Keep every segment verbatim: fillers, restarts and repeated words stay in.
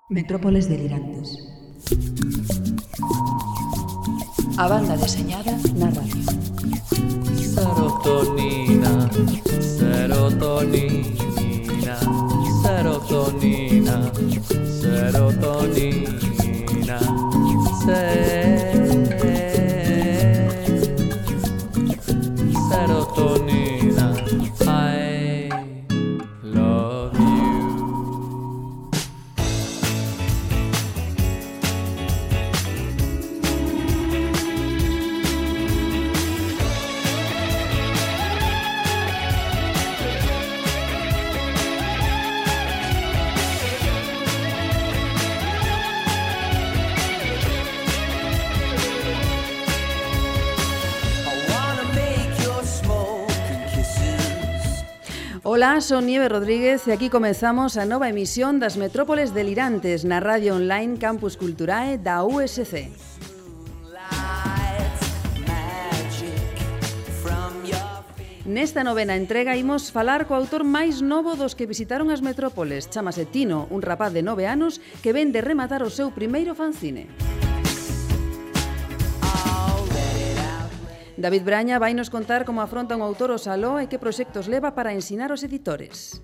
Metrópoles delirantes. A banda deseñada na radio. Serotonina, serotonina, serotonina, serotonina, se- serotonina, I love you. Ola, son Nieve Rodríguez e aquí comezamos a nova emisión das Metrópoles delirantes na radio online Campus Culturae da U S C. Nesta novena entrega imos falar co autor máis novo dos que visitaron as metrópoles. Chámase Tino, un rapaz de nove anos que ven de rematar o seu primeiro fanzine. David Braña vai nos contar como afronta un autor o saló e que proxectos leva para ensinar os editores.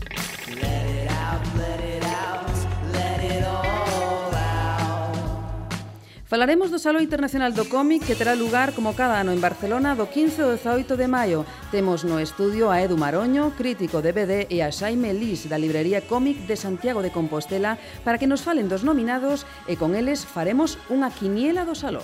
Falaremos do Salón Internacional do Cómic que terá lugar como cada ano en Barcelona do quince ao dezaoito de maio. Temos no estudio a Edu Maroño, crítico de B D, e a Xaime Lis, da librería Cómic de Santiago de Compostela, para que nos falen dos nominados e con eles faremos unha quiniela do Salón.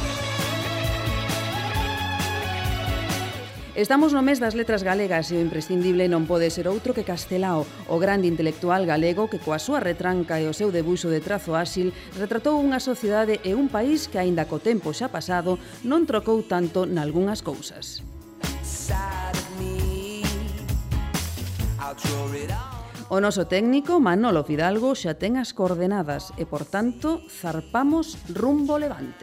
Estamos no mes das letras galegas e o imprescindible non pode ser outro que Castelao, o grande intelectual galego que coa súa retranca e o seu debuxo de trazo áxil retratou unha sociedade e un país que aínda co tempo xa pasado non trocou tanto nalgunhas cousas. O noso técnico, Manolo Fidalgo, xa ten as coordenadas e, por tanto, zarpamos rumbo Levante.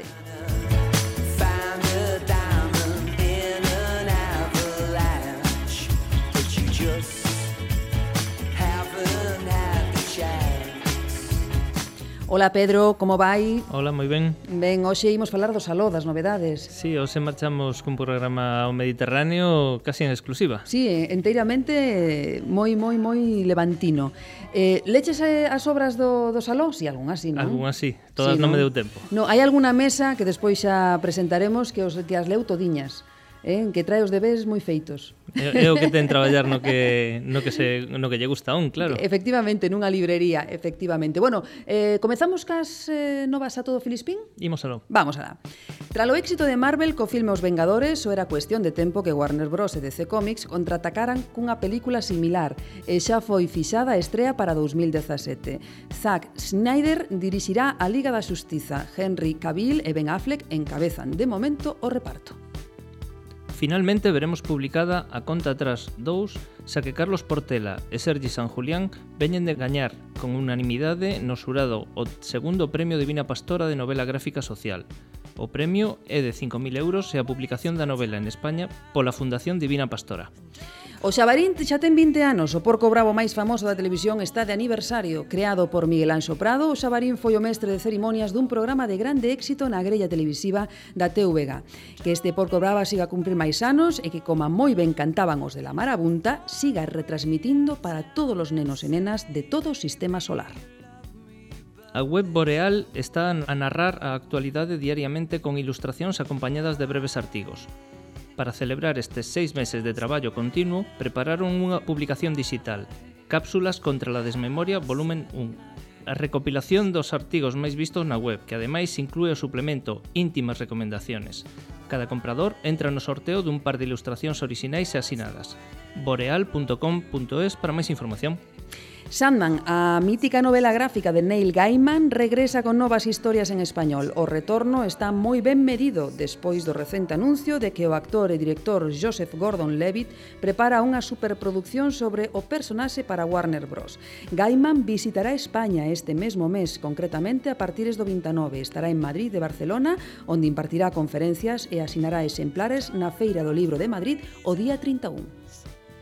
Ola Pedro, como vai? Hola, moi ben. Ben, hoxe imos falar do Saló, das novedades. Sí, hoxe marchamos cun programa ao Mediterráneo casi en exclusiva. Sí, enteiramente moi, moi, moi levantino. Eh, leches as obras do, do Saló? Si, sí, algunhas sí, non? Algunhas sí, todas sí, non non me deu tempo. No, hai algunha mesa que despois xa presentaremos que os que as leu todiñas. Eh, que trae os deberes moi feitos. É o que ten traballar no que no que se no que lle gusta a un, claro. Efectivamente, nunha librería, efectivamente. Bueno, eh, comezamos cas eh, novas a todo Filispín? Imos aló. Vamos alá. Tras o éxito de Marvel co filme Os Vengadores, o era cuestión de tempo que Warner Bros. E D C Comics contraatacaran cunha película similar e xa foi fixada a estrea para dous mil dezasete. Zack Snyder dirixirá a Liga da Xustiza. Henry Cavill e Ben Affleck encabezan de momento o reparto. Finalmente veremos publicada a conta atrás dous, xa que Carlos Portela e Sergi San Julián veñen de gañar con unanimidade no xurado o segundo premio Divina Pastora de novela gráfica social. O premio é de cinco mil euros e a publicación da novela en España pola Fundación Divina Pastora. O Xabarín xa ten vinte anos, o porco bravo máis famoso da televisión está de aniversario. Creado por Miguel Anxo Prado, o Xabarín foi o mestre de cerimonias dun programa de grande éxito na grella televisiva da T V G. Que este porco bravo siga a cumprir máis anos e que, como moi ben cantaban os de la Marabunta, siga retransmitindo para todos os nenos e nenas de todo o sistema solar. A web Boreal está a narrar a actualidade diariamente con ilustracións acompañadas de breves artigos. Para celebrar estes seis meses de traballo continuo, prepararon unha publicación digital, Cápsulas contra la desmemoria, volumen un. A recopilación dos artigos máis vistos na web, que ademais inclúe o suplemento Íntimas recomendaciones. Cada comprador entra no sorteo dun par de ilustracións orixinais e asinadas. boreal punto com punto es para máis información. Sandman, a mítica novela gráfica de Neil Gaiman, regresa con novas historias en español. O retorno está moi ben medido despois do recente anuncio de que o actor e director Joseph Gordon-Levitt prepara unha superproducción sobre o personaxe para Warner Bros. Gaiman visitará España este mesmo mes, concretamente a partires do vinte e nove. Estará en Madrid e Barcelona, onde impartirá conferencias e asinará exemplares na Feira do Libro de Madrid o día trinta e un.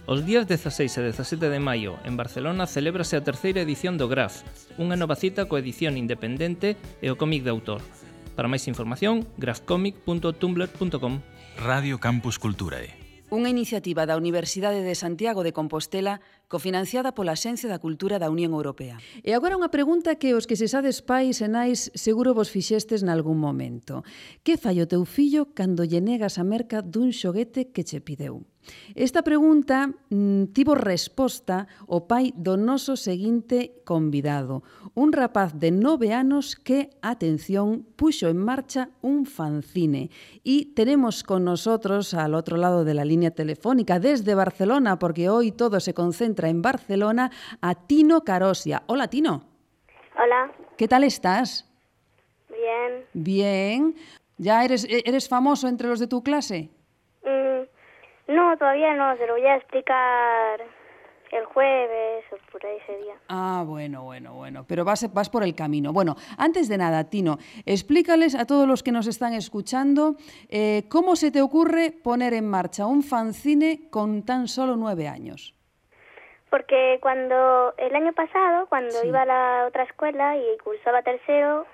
Os días dezaseis e dezasete de maio, en Barcelona, celébrase a terceira edición do Graf, unha nova cita coa edición independente e o cómic de autor. Para máis información, grafcomic punto tumblr punto com. Radio Campus Culturae. Unha iniciativa da Universidade de Santiago de Compostela cofinanciada pola Axencia da Cultura da Unión Europea. E agora unha pregunta que os que se sades pais e nais seguro vos fixestes nalgún momento. Que fai o teu fillo cando lle negas a merca dun xoguete que che pideu? Esta pregunta mmm, tivo resposta o pai do noso seguinte convidado, un rapaz de nove anos que, atención, puxo en marcha un fanzine. Y tenemos con nosotros, al otro lado de la línea telefónica, desde Barcelona, porque hoy todo se concentra en Barcelona, a Tino Carosia. Hola, Tino. Hola. ¿Qué tal estás? Bien. Bien. ¿Ya eres, eres famoso entre los de tu clase? Mm, no, todavía no, se lo voy a explicar el jueves o por ahí ese día. Ah, bueno, bueno, bueno, pero vas, vas por el camino. Bueno, antes de nada, Tino, explícales a todos los que nos están escuchando eh, cómo se te ocurre poner en marcha un fanzine con tan solo nueve años. Porque cuando, el año pasado, cuando Sí. iba a la otra escuela y cursaba tercero,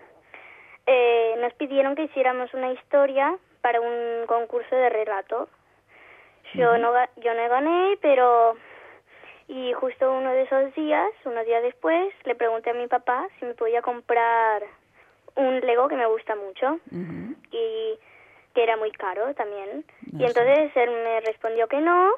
eh, nos pidieron que hiciéramos una historia para un concurso de relato. Yo, Ujú. no, ga- yo no gané, pero... Y justo uno de esos días, unos días después, le pregunté a mi papá si me podía comprar un Lego que me gusta mucho Ujú. y que era muy caro también. Ah, Y entonces él me respondió que no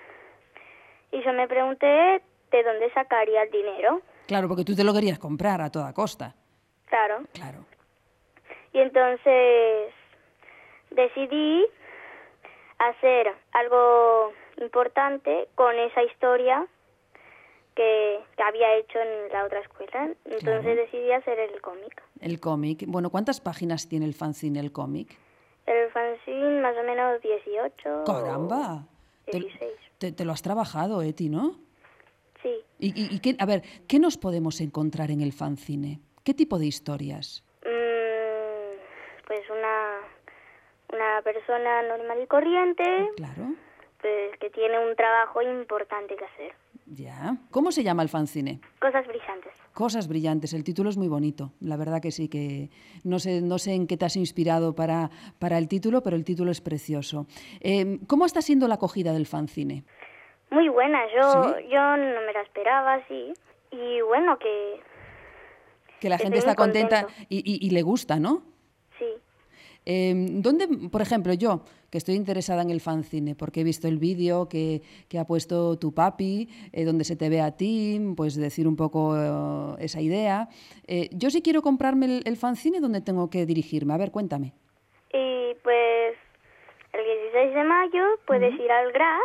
y yo me pregunté de dónde sacaría el dinero. Claro, porque tú te lo querías comprar a toda costa. Claro. Claro. Y entonces decidí hacer algo importante con esa historia que, que había hecho en la otra escuela. Entonces Claro. decidí hacer el cómic. El cómic. Bueno, ¿cuántas páginas tiene el fanzine, el cómic? El fanzine más o menos dieciocho. ¡Caramba! Te, dieciséis. te- te lo has trabajado, eh, Tino? Sí. Y, y, y qué, a ver, ¿qué nos podemos encontrar en el fanzine? ¿Qué tipo de historias? Mm, pues una, una persona normal y corriente, Claro, pues que tiene un trabajo importante que hacer. ya. ¿Cómo se llama el fanzine? Cosas brillantes. Cosas brillantes, el título es muy bonito, la verdad que sí, que no sé, no sé en qué te has inspirado para, para el título, pero el título es precioso. Eh, ¿Cómo está siendo la acogida del fanzine? Muy buena, yo, ¿Sí? yo no me la esperaba así. Y bueno, que Que la Estoy gente está muy contenta contento. y, y- y le gusta, ¿no? sí. Eh, ¿Dónde, por ejemplo, yo, que estoy interesada en el fanzine, porque he visto el vídeo que, que ha puesto tu papi, eh, donde se te ve a ti, pues decir un poco eh, esa idea. Eh, yo si quiero comprarme el, el fanzine, ¿dónde tengo que dirigirme? A ver, cuéntame. Y pues el dieciséis de mayo puedes ir al Graf,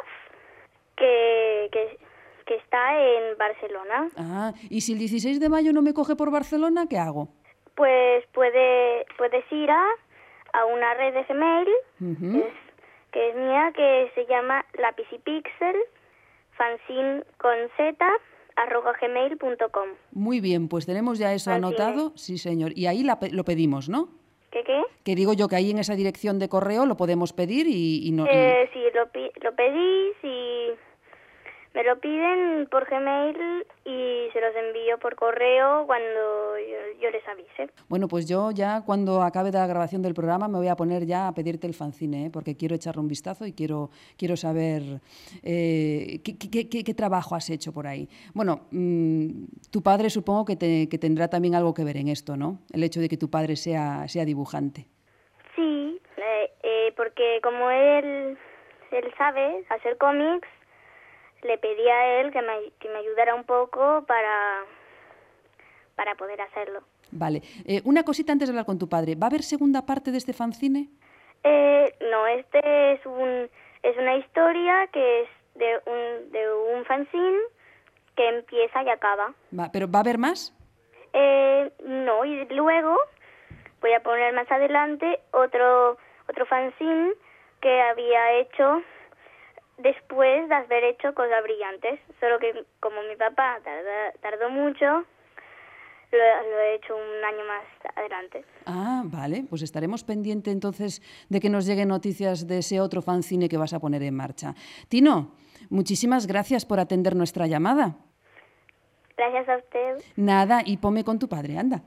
que, que, que está en Barcelona. Ah, y si el dieciséis de mayo no me coge por Barcelona, ¿qué hago? Pues puede, puedes ir a, a una red de Gmail, Ujú. que, es, que es mía, que se llama Lápiz y Pixel, fanzine con z, arroba gmail punto com. Muy bien, pues tenemos ya eso Fanzine. anotado. Sí, señor. Y ahí la pe- lo pedimos, ¿no? ¿Qué qué? Que digo yo que ahí en esa dirección de correo lo podemos pedir y, y no... y- Eh, sí, lo, pi- lo pedís y me lo piden por Gmail y se los envío por correo cuando yo, yo les avise. Bueno, pues yo ya cuando acabe la grabación del programa me voy a poner ya a pedirte el fanzine, ¿eh? Porque quiero echarle un vistazo y quiero, quiero saber eh, qué, qué- qué- qué trabajo has hecho por ahí. Bueno, mmm, tu padre supongo que, te- que tendrá también algo que ver en esto, ¿no? El hecho de que tu padre sea, sea dibujante. Sí, eh, eh, porque como él, él sabe hacer cómics, le pedí a él que me, que me ayudara un poco para, para poder hacerlo. Vale. Eh, una cosita antes de hablar con tu padre. ¿Va a haber segunda parte de este fanzine? Eh, no, este es un es una historia que es de un de un fanzine que empieza y acaba. Va, ¿pero va a haber más? Eh, no, y luego voy a poner más adelante otro otro fanzine que había hecho después de haber hecho Cosas Brillantes. Solo que como mi papá tarda- tardó mucho, lo, lo he hecho un año más adelante. Ah, vale, pues estaremos pendientes entonces de que nos lleguen noticias de ese otro fanzine que vas a poner en marcha. Tino, muchísimas gracias por atender nuestra llamada. Gracias a usted. Nada, y ponme con tu padre, anda.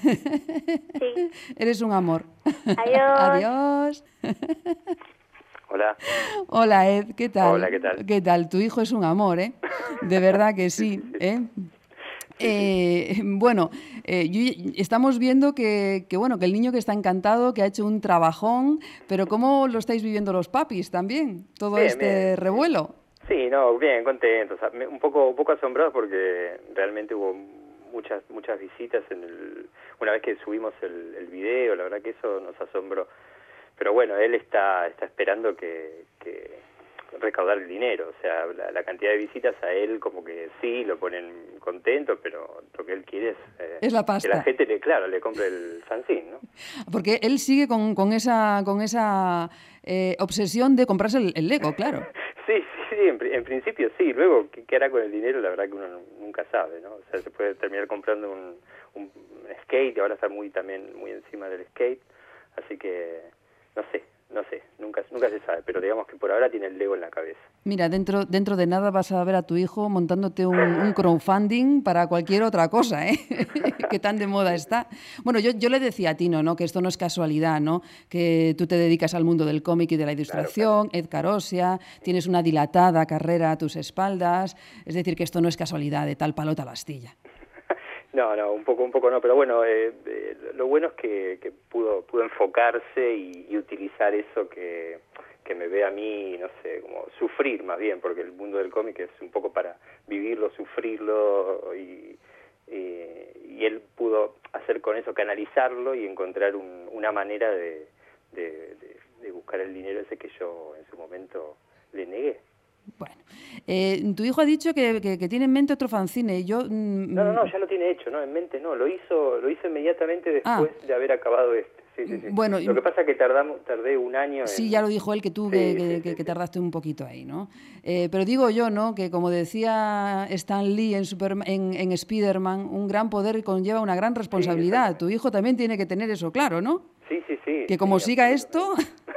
Sí. Eres un amor. Adiós. Adiós. Hola. Hola, Ed, ¿qué tal? Hola, ¿qué tal? ¿Qué tal? Tu hijo es un amor, ¿eh? De verdad que sí, ¿eh? Eh, bueno, eh, yo, estamos viendo que, que, bueno, que el niño que está encantado, que ha hecho un trabajón, pero ¿cómo lo estáis viviendo los papis también? Todo Bien, este bien. revuelo. Sí, no, bien, contentos. Un poco, un poco asombrados porque realmente hubo muchas, muchas visitas en el, una vez que subimos el, el video. La verdad que eso nos asombró. Pero bueno, él está, está esperando que, que recaudar el dinero. O sea, la, la cantidad de visitas a él como que sí, lo ponen contento, pero lo que él quiere es, eh, es la pasta. Que la gente, le, claro, le compre el fanzine, ¿no? Porque él sigue con, con esa, con esa eh, obsesión de comprarse el, el Lego, claro. Sí, sí, sí, en, en principio sí. Luego, ¿qué, ¿qué hará con el dinero? La verdad que uno nunca sabe, ¿no? O sea, se puede terminar comprando un, un skate, y ahora está muy también muy encima del skate, así que no sé, no sé, nunca, nunca se sabe, pero digamos que por ahora tiene el Lego en la cabeza. Mira, dentro, dentro de nada vas a ver a tu hijo montándote un, un crowdfunding para cualquier otra cosa, ¿eh? Que tan de moda está. Bueno, yo, yo le decía a Tino, ¿no?, que esto no es casualidad, ¿no?, que tú te dedicas al mundo del cómic y de la ilustración, claro, claro. Ed Carosia, tienes una dilatada carrera a tus espaldas, es decir, que esto no es casualidad, de tal palo tal astilla. No, no, un poco, un poco no, pero bueno, eh, eh, lo bueno es que, que pudo, pudo enfocarse y, y utilizar eso que, que me ve a mí, no sé, como sufrir más bien, porque el mundo del cómic es un poco para vivirlo, sufrirlo, y, y, y él pudo hacer con eso, canalizarlo y encontrar un, una manera de, de, de, de buscar el dinero ese que yo en su momento le negué. Bueno, eh, tu hijo ha dicho que, que, que tiene en mente otro fanzine. Yo, mm, no, no, no, ya lo tiene hecho, no, en mente no, lo hizo, lo hizo inmediatamente después ah. de haber acabado este. Sí, sí, sí. Bueno, lo que pasa es que tardamos, tardé un año. Sí, en... ya lo dijo él, que tú sí, que, sí, que, sí, que, sí. que tardaste un poquito ahí, ¿no? Eh, pero digo yo, ¿no?, que como decía Stan Lee en, Superman, en, en Spider-Man, un gran poder conlleva una gran responsabilidad. Sí, tu hijo también tiene que tener eso claro, ¿no? Sí, sí, sí. Que como sí, siga esto...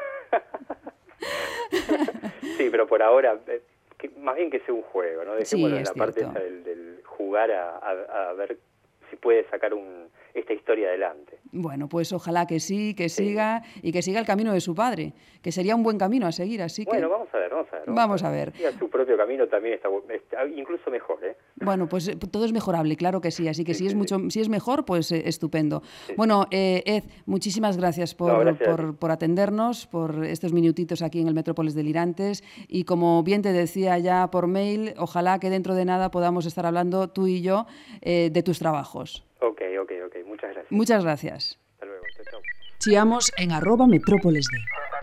Sí, pero por ahora... Que más bien que sea un juego, ¿no? Dejémoslo sí, en la cierto. parte esa del, del jugar a, a, a ver si puede sacar un, esta historia adelante. Bueno, pues ojalá que sí, que sí. siga y que siga el camino de su padre, que sería un buen camino a seguir, así que... Bueno, vamos a ver, vamos a ver. Vamos, vamos a ver. Y a su propio camino también está, está incluso mejor, ¿eh? Bueno, pues todo es mejorable, claro que sí, así que sí, si, es sí, mucho, sí. si es mejor, pues eh, estupendo. Sí. Bueno, eh, Ed, muchísimas gracias por, no, gracias por, por atendernos, por estos minutitos aquí en el Metrópolis Delirantes, y como bien te decía ya por mail, ojalá que dentro de nada podamos estar hablando tú y yo eh, de tus trabajos. Ok, ok, ok, muchas gracias. Muchas gracias. Hasta luego, chao, chao. Chiamos en arroba metrópolisd.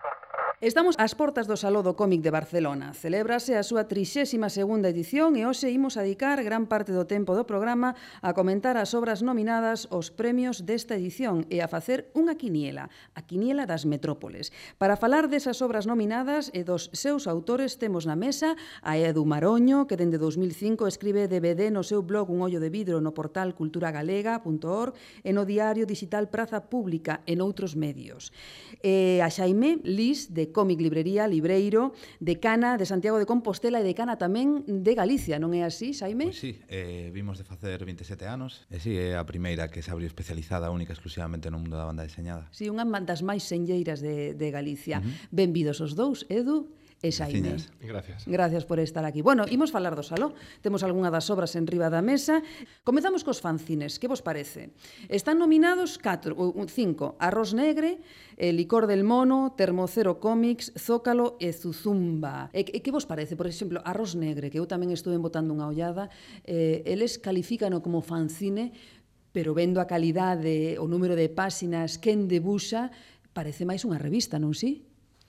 Estamos ás portas do Saló do Cómic de Barcelona. Celébrase a súa trixésima segunda edición e hoxe imos a dedicar gran parte do tempo do programa a comentar as obras nominadas aos premios desta edición e a facer unha quiniela, a quiniela das metrópoles. Para falar desas obras nominadas e dos seus autores temos na mesa a Edu Maroño, que dende dous mil cinco escribe D V D no seu blog Un ollo de vidro no portal cultura galega punto org e no diario digital Praza Pública e noutros medios. E a Xaime Lis, de Cómic Librería Libreiro, decana de Santiago de Compostela e decana tamén de Galicia, non é así, Xaime? Pois sí, eh, vimos de facer veintisiete anos, e sí, é a primeira que se abriu especializada única exclusivamente no mundo da banda deseñada. Sí, unha das máis senlleiras de, de Galicia. Uh-huh. Benvidos os dous, Edu e Xaime. Gracias. Gracias por estar aquí. Bueno, imos falar do Saló. Temos algunha das obras en riba da mesa. Comezamos cos fanzines. Que vos parece? Están nominados catro, cinco. Arroz Negre, El Licor del Mono, Termocero Cómics, Zócalo e Zuzumba. E que vos parece? Por exemplo, Arroz Negre, que eu tamén estuve botando unha ollada, eh, eles califícano como fanzine, pero vendo a calidade, o número de páxinas, quen debuxa, parece máis unha revista, non si?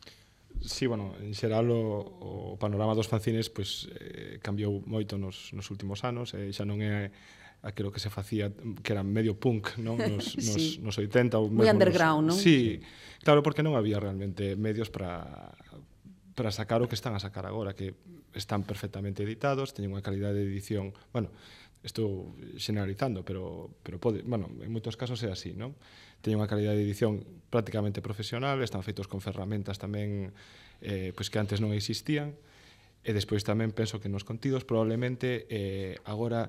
Sí, bueno, en xeral o, o panorama dos fanzines pois, eh, cambiou moito nos, nos últimos anos, e eh, xa non é aquilo que se facía, que era medio punk, non? Nos, sí. nos, nos oitenta ou moi underground, nos, non? Sí, claro, porque non había realmente medios para para sacar o que están a sacar agora, que están perfectamente editados, teñen unha calidade de edición, bueno, estou generalizando, pero, pero pode, bueno, en moitos casos é así, non? Teñen unha calidade de edición prácticamente profesional, están feitos con ferramentas tamén eh, pois que antes non existían, E despois tamén penso que nos contidos probablemente eh, agora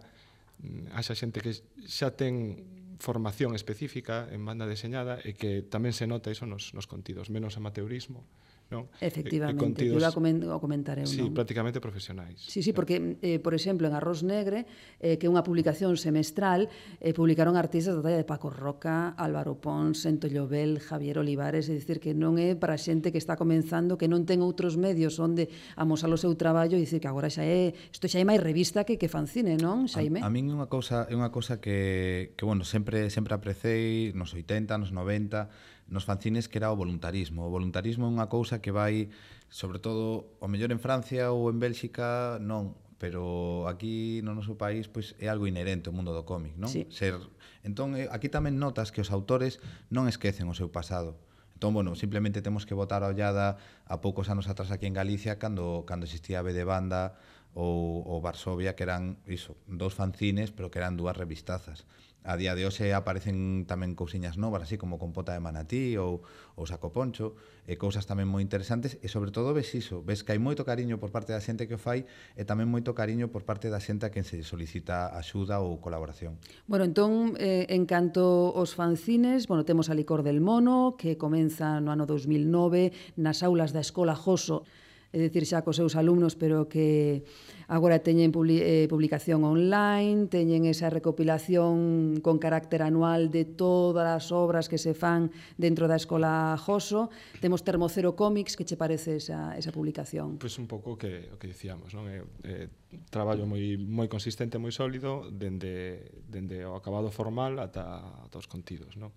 haxa xente que xa ten formación específica en banda deseñada e que tamén se nota iso nos, nos contidos, menos amateurismo, non? Efectivamente, contidos, eu iba a comentar eu, sí, non? prácticamente profesionais. Sí, sí, porque, eh, por exemplo, en Arroz Negre, eh, que é unha publicación semestral, eh, publicaron artistas da talla de Paco Roca, Álvaro Pons, Sento Llobel, Javier Olivares, é dicir, que non é para xente que está comenzando, que non ten outros medios onde amosar o seu traballo, e dicir que agora xa é, isto xa é máis revista que, que fanzine, non, Xaime? A, a min é unha cousa, é unha cousa que, que bueno, sempre sempre aprecei nos oitenta, nos noventa, nos fanzines, que era o voluntarismo. O voluntarismo é unha cousa que vai, sobre todo, o mellor en Francia ou en Bélxica, non, pero aquí no noso país pois é algo inherente ao mundo do cómic, non? Sí. Ser, entón, aquí tamén notas que os autores non esquecen o seu pasado. Entón, bueno, simplemente temos que botar a ollada a poucos anos atrás aquí en Galicia cando cando existía B de Banda ou, ou Varsovia, que eran iso, dous fanzines, pero que eran dúas revistazas. A día de hoxe aparecen tamén cousiñas novas, así como Compota de Manatí ou, ou Saco Poncho, e cousas tamén moi interesantes, e sobre todo ves iso, ves que hai moito cariño por parte da xente que o fai e tamén moito cariño por parte da xente a quen se solicita axuda ou colaboración. Bueno, entón, eh, en canto aos fanzines, bueno, temos a Licor del Mono, que comeza no ano dos mil nove nas aulas da Escola Joso, é dicir, xa cos seus alumnos, pero que agora teñen publicación online, teñen esa recopilación con carácter anual de todas as obras que se fan dentro da Escola Joso. Temos Termocero Comics, que che parece esa, esa publicación? Pois un pouco que, o que dicíamos, non? É, é traballo moi, moi consistente, moi sólido, dende, dende o acabado formal ata, ata os contidos, non?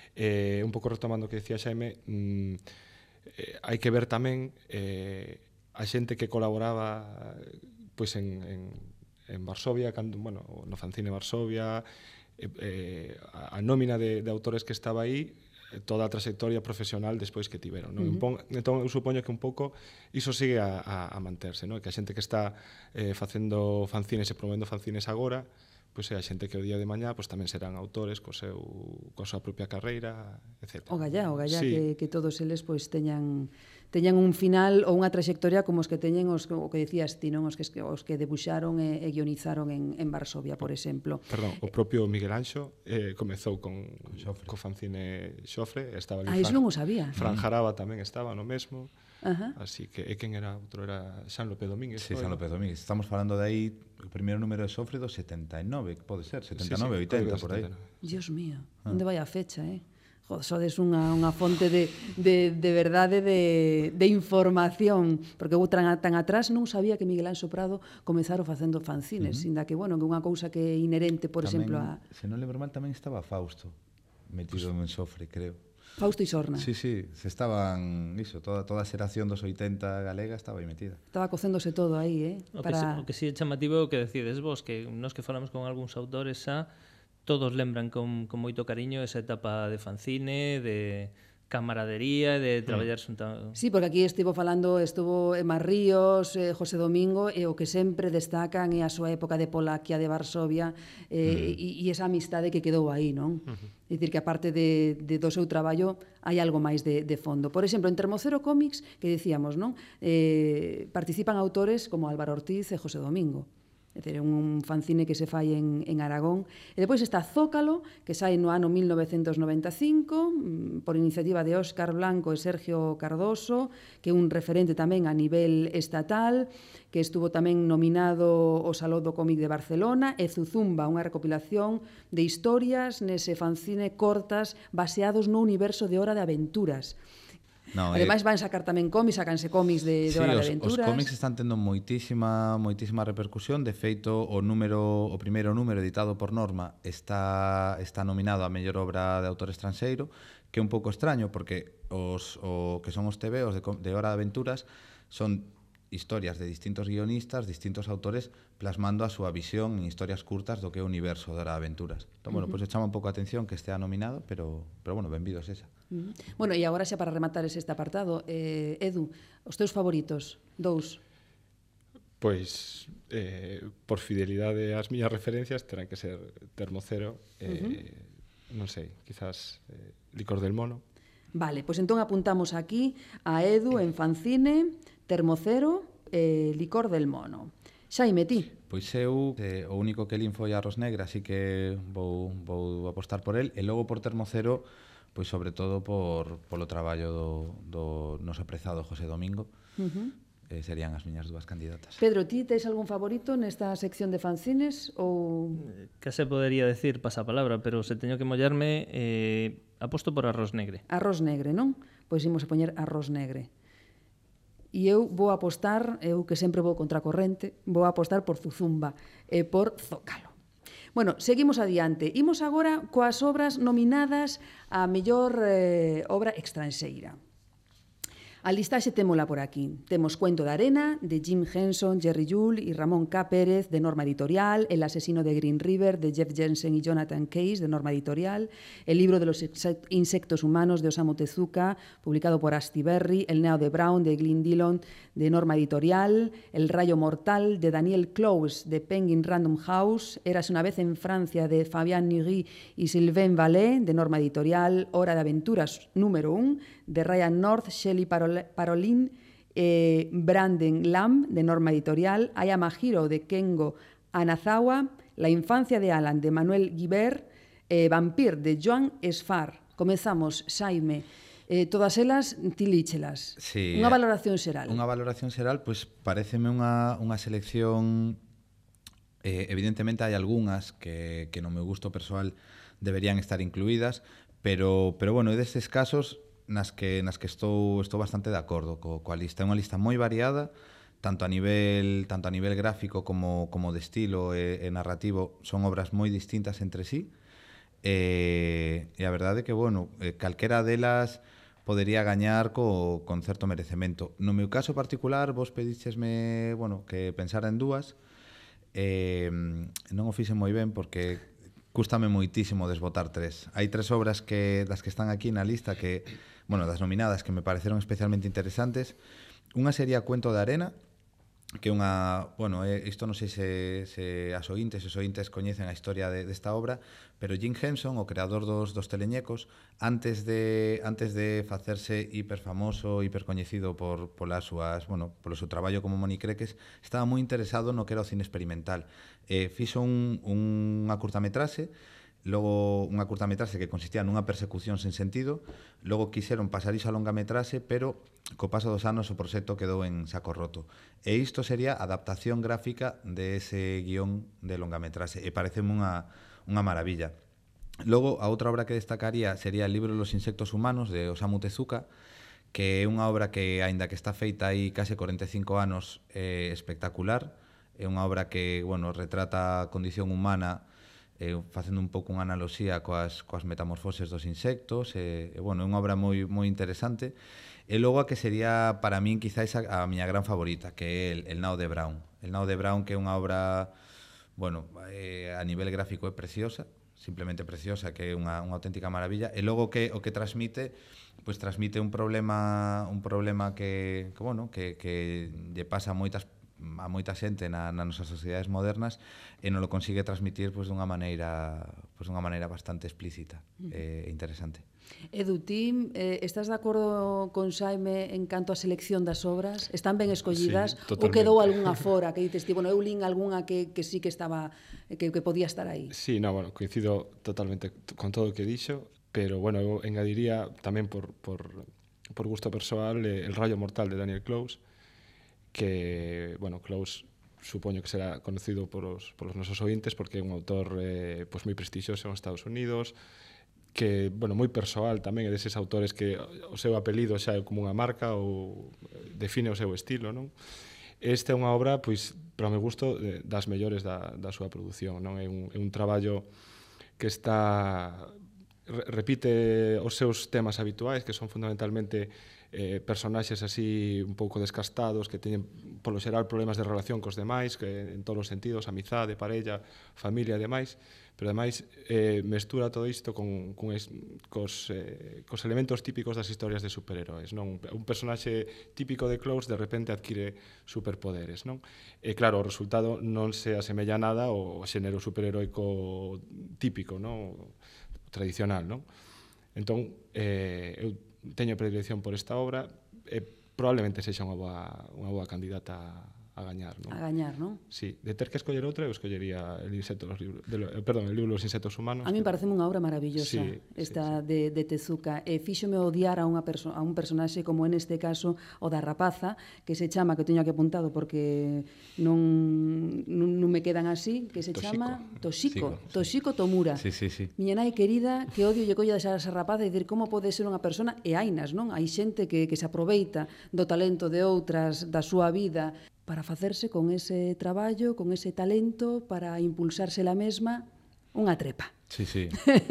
Eh, un pouco retomando o que decía Xaime, mmm, Eh, hai que ver tamén eh, a xente que colaboraba pois en, en, en Varsovia, cando, bueno, no fanzine Varsovia, eh, eh, a nómina de, de autores que estaba aí, toda a trayectoria profesional despois que tiveron, non? Uh-huh. Entón, eu supoño que un pouco iso sigue a, a, a manterse, non? Que a xente que está eh, facendo fanzines e promovendo fanzines agora, pois é a xente que o día de mañá pois tamén serán autores co seu, coa súa propia carreira, etcétera. O gallá, o gallá, sí. que, que todos eles pois teñan teñan un final ou unha trayectoria como os que teñen os o que decías ti, non? Os que os que debuxaron e, e guionizaron en, en Varsovia, por exemplo. Perdón, o propio Miguel Anxo eh, comezou con, con co fanzine Xofre, estaba ali. Ah, iso non o sabía. Fran Jaraba tamén estaba no mesmo. Ajá. Así que, e quen era outro? Era San López Domínguez. Sí, San López Domínguez. Estamos falando de aí, o primeiro número de Xofre do setenta e nove, pode ser, setenta e nove, sí, sí, oitenta, por aí. Dios mío, Ah. onde vai a fecha, eh? Joder, sodes unha, unha fonte de, de, de verdade de, de información, porque eu tan, tan atrás non sabía que Miguel Anxo Prado comezaron facendo fanzines, uh-huh. Inda que, bueno, que unha cousa que é inherente, por tamén, exemplo, a... Se non lembro mal, tamén estaba Fausto metido pues, en Xofre, creo. Fausto e Sorna. Sí, sí, se estaban, iso, toda, toda a xeración dos oitenta galega estaba aí metida. Estaba cocéndose todo aí, eh? O, Para... que, o que si é chamativo é o que decides vos, que nos que falamos con algúns autores xa, todos lembran con, con moito cariño esa etapa de fanzine, de camaradería, de traballar xunta... Sí, porque aquí estivo falando, estuvo Emma Ríos, eh, José Domingo, e o que sempre destacan é a súa época de Polaquia, de Varsovia, eh, mm. e, e esa amistade que quedou aí, non? Uh-huh. É dicir, que aparte de, de do seu traballo, hai algo máis de, de fondo. Por exemplo, en Termocero Comics, que decíamos, non? Eh, participan autores como Álvaro Ortiz e José Domingo. É dicir, un fanzine que se fai en, en Aragón. E depois está Zócalo, que sai no ano mil novecentos noventa e cinco, por iniciativa de Óscar Blanco e Sergio Cardoso, que é un referente tamén a nivel estatal, que estuvo tamén nominado ao Salón do Cómic de Barcelona, e Zuzumba, unha recopilación de historias nese fanzine cortas baseados no universo de Hora de Aventuras. No, ademais van sacar tamén cómics, sacanse cómics de, de sí, Hora os, de Aventuras. Os cómics están tendo moitísima moitísima repercusión. De feito, o número o primeiro número editado por Norma está está nominado a mellor obra de autor estranxeiro, que é un pouco extraño porque os o que son os tebeos de, de Hora de Aventuras son historias de distintos guionistas, distintos autores plasmando a súa visión en historias curtas do que é o universo de Hora de Aventuras. Entón, bueno, pois pues, chama un pouco a atención que estea nominado, pero pero bueno, benvidos esa. Uh-huh. Bueno, e agora xa para rematar este apartado, eh, Edu, os teus favoritos, dous. Pois, eh, por fidelidade ás miñas referencias, terán que ser Termocero, eh, uh-huh. non sei, quizás eh, Licor del Mono. Vale, pois entón apuntamos aquí a Edu en fanzine, Termocero, e Licor del Mono. Xaime, ti? Pois eu, eh, o único que lin foi Arroz Negra, así que vou, vou apostar por el. E logo por Termocero, pois sobre todo por polo traballo do, do noso aprezado José Domingo. Uh-huh. eh, serían as miñas dúas candidatas. Pedro, ti tes algún favorito nesta sección de fanzines ou... Case podería decir pasapalabra, pero se teño que mollarme, eh, aposto por Arroz Negre. Arroz Negre, non? Pois imos a poñer Arroz Negre. E eu vou apostar, eu que sempre vou contra a corrente, vou apostar por Zuzumba e por Zócalo. Bueno, seguimos adiante. Imos agora coas obras nominadas a mellor eh, obra estranxeira. A listaxe témola por aquí. Temos Cuento de arena, de Jim Henson, Jerry Juhl e Ramón K. Pérez, de Norma Editorial, El asesino de Green River, de Jeff Jensen y Jonathan Case, de Norma Editorial, El libro de los insectos humanos, de Osamu Tezuka, publicado por Asti Berry, El neo de Brown, de Glyn Dillon, de Norma Editorial, El rayo mortal, de Daniel Close, de Penguin Random House, Eras una vez en Francia, de Fabián Nury y Sylvain Vallée, de Norma Editorial, Hora de aventuras número uno, de Ryan North, Shelley Parolin, eh, Brandon Lamb, de Norma Editorial, I Am a Hero, de Kengo Anazawa, La infancia de Alan, de Manuel Guibert, eh, Vampir, de Joan Esfar. Comezamos, Xaime. Eh, todas elas, ti líchelas. Sí, unha valoración xeral. Unha valoración xeral, pois pareceme unha, unha selección... Eh, evidentemente hai algunhas que, que no meu gusto persoal deberían estar incluídas, pero, pero bueno, destes casos nas que, nas que estou, estou bastante de acordo co, coa lista. É unha lista moi variada, tanto a nivel, tanto a nivel gráfico como, como de estilo e, e narrativo, son obras moi distintas entre sí, e, e a verdade é que, bueno, calquera delas podería gañar co, con certo merecemento. No meu caso particular, vos pedíchesme, bueno, que pensara en dúas, e non o fixe moi ben porque cústame moitísimo desbotar tres. Hai tres obras que das que están aquí na lista que, bueno, das nominadas que me pareceron especialmente interesantes. Unha sería Cuento de arena, que é unha, bueno, eh, isto non sei se, se as ointes, os ointes coñecen a historia de, desta obra, pero Jim Henson, o creador dos, dos teleñecos, antes de antes de facerse hiperfamoso, hipercoñecido por polas súas, bueno, polo seu traballo como monicreques, estaba moi interesado no que era o cine experimental. Eh, fixo un, un, unha curtametraxe, logo unha curtametraxe que consistía nunha persecución sen sentido, logo quixeron pasar iso a longametraxe, pero co paso dos anos o proxecto quedou en saco roto. E isto sería a adaptación gráfica de ese guión de longametraxe, e pareceme unha, unha maravilla. Logo, a outra obra que destacaría sería El libro de los insectos humanos, de Osamu Tezuka, que é unha obra que, aínda que está feita aí case cuarenta e cinco anos, é espectacular. É unha obra que, bueno, retrata a condición humana, eh, facendo un pouco unha analoxía coas, coas metamorfoses dos insectos, e, e bueno, é unha obra moi, moi interesante. E logo a que sería, para min, quizáis a, a miña gran favorita, que é El, el nao de Brown. El nao de Brown, que é unha obra, bueno, eh, a nivel gráfico é preciosa, simplemente preciosa, que é unha, unha auténtica maravilla. E logo que o que transmite, pois transmite un problema, un problema que, que bueno, que, que lle pasa a moitas a moita xente na, nas nosas sociedades modernas e non lo consigue transmitir pois, dunha maneira pois, dunha maneira bastante explícita e eh, interesante. Edu, ti eh, estás de acordo con Xaime en canto a selección das obras? Están ben escollidas? Sí, ou quedou algunha fora que dices ti, bueno, eu lin algunha que, que sí que estaba que, que podía estar aí? Sí, no, bueno, coincido totalmente con todo o que dixo, pero bueno, eu engadiría tamén por, por, por gusto persoal eh, El rayo mortal de Daniel Close, que, bueno, Close supoño que será conocido por os, por os nosos ointes porque é un autor eh, pois moi prestixioso en Estados Unidos, que, bueno, moi persoal tamén, é deses autores que o seu apelido xa é como unha marca ou define o seu estilo, non? Esta é unha obra, pois, para o meu gusto, das mellores da, da súa produción, non? É un, é un traballo que está repite os seus temas habituais, que son fundamentalmente eh, personaxes así un pouco descastados, que teñen polo xeral problemas de relación cos demais, que en todos os sentidos, amizade, parella, familia e demais, pero ademais eh, mestura todo isto con, con es, cos, eh, cos elementos típicos das historias de superheróis, non? Un personaxe típico de Close de repente adquire superpoderes, non? E claro, o resultado non se asemella nada ao xénero superheroico típico, non? Tradicional, non? Entón, eh, eu teño predilección por esta obra, e probablemente sexa unha boa, unha boa candidata a gañar, non? A gañar, non? Sí, de ter que escoller outra, eu escollería el insecto dos libros, de lo, eh, perdón, el libro dos insectos humanos. A mí parece unha obra maravillosa, sí, esta sí, sí. De, de Tezuka. E fíxome odiar a, unha perso a un personaxe como en este caso o da rapaza, que se chama, que teño aquí apuntado porque non, non, non me quedan así, que se Toshiko. chama Toshiko, Sí, Toshiko Tomura. Sí, sí, sí. Miña nai querida, que odio lle colla esa rapaza e dicir como pode ser unha persona, e hainas, non? Hai xente que, que se aproveita do talento de outras, da súa vida, para facerse con ese traballo, con ese talento, para impulsarse la mesma, unha trepa. Sí, sí.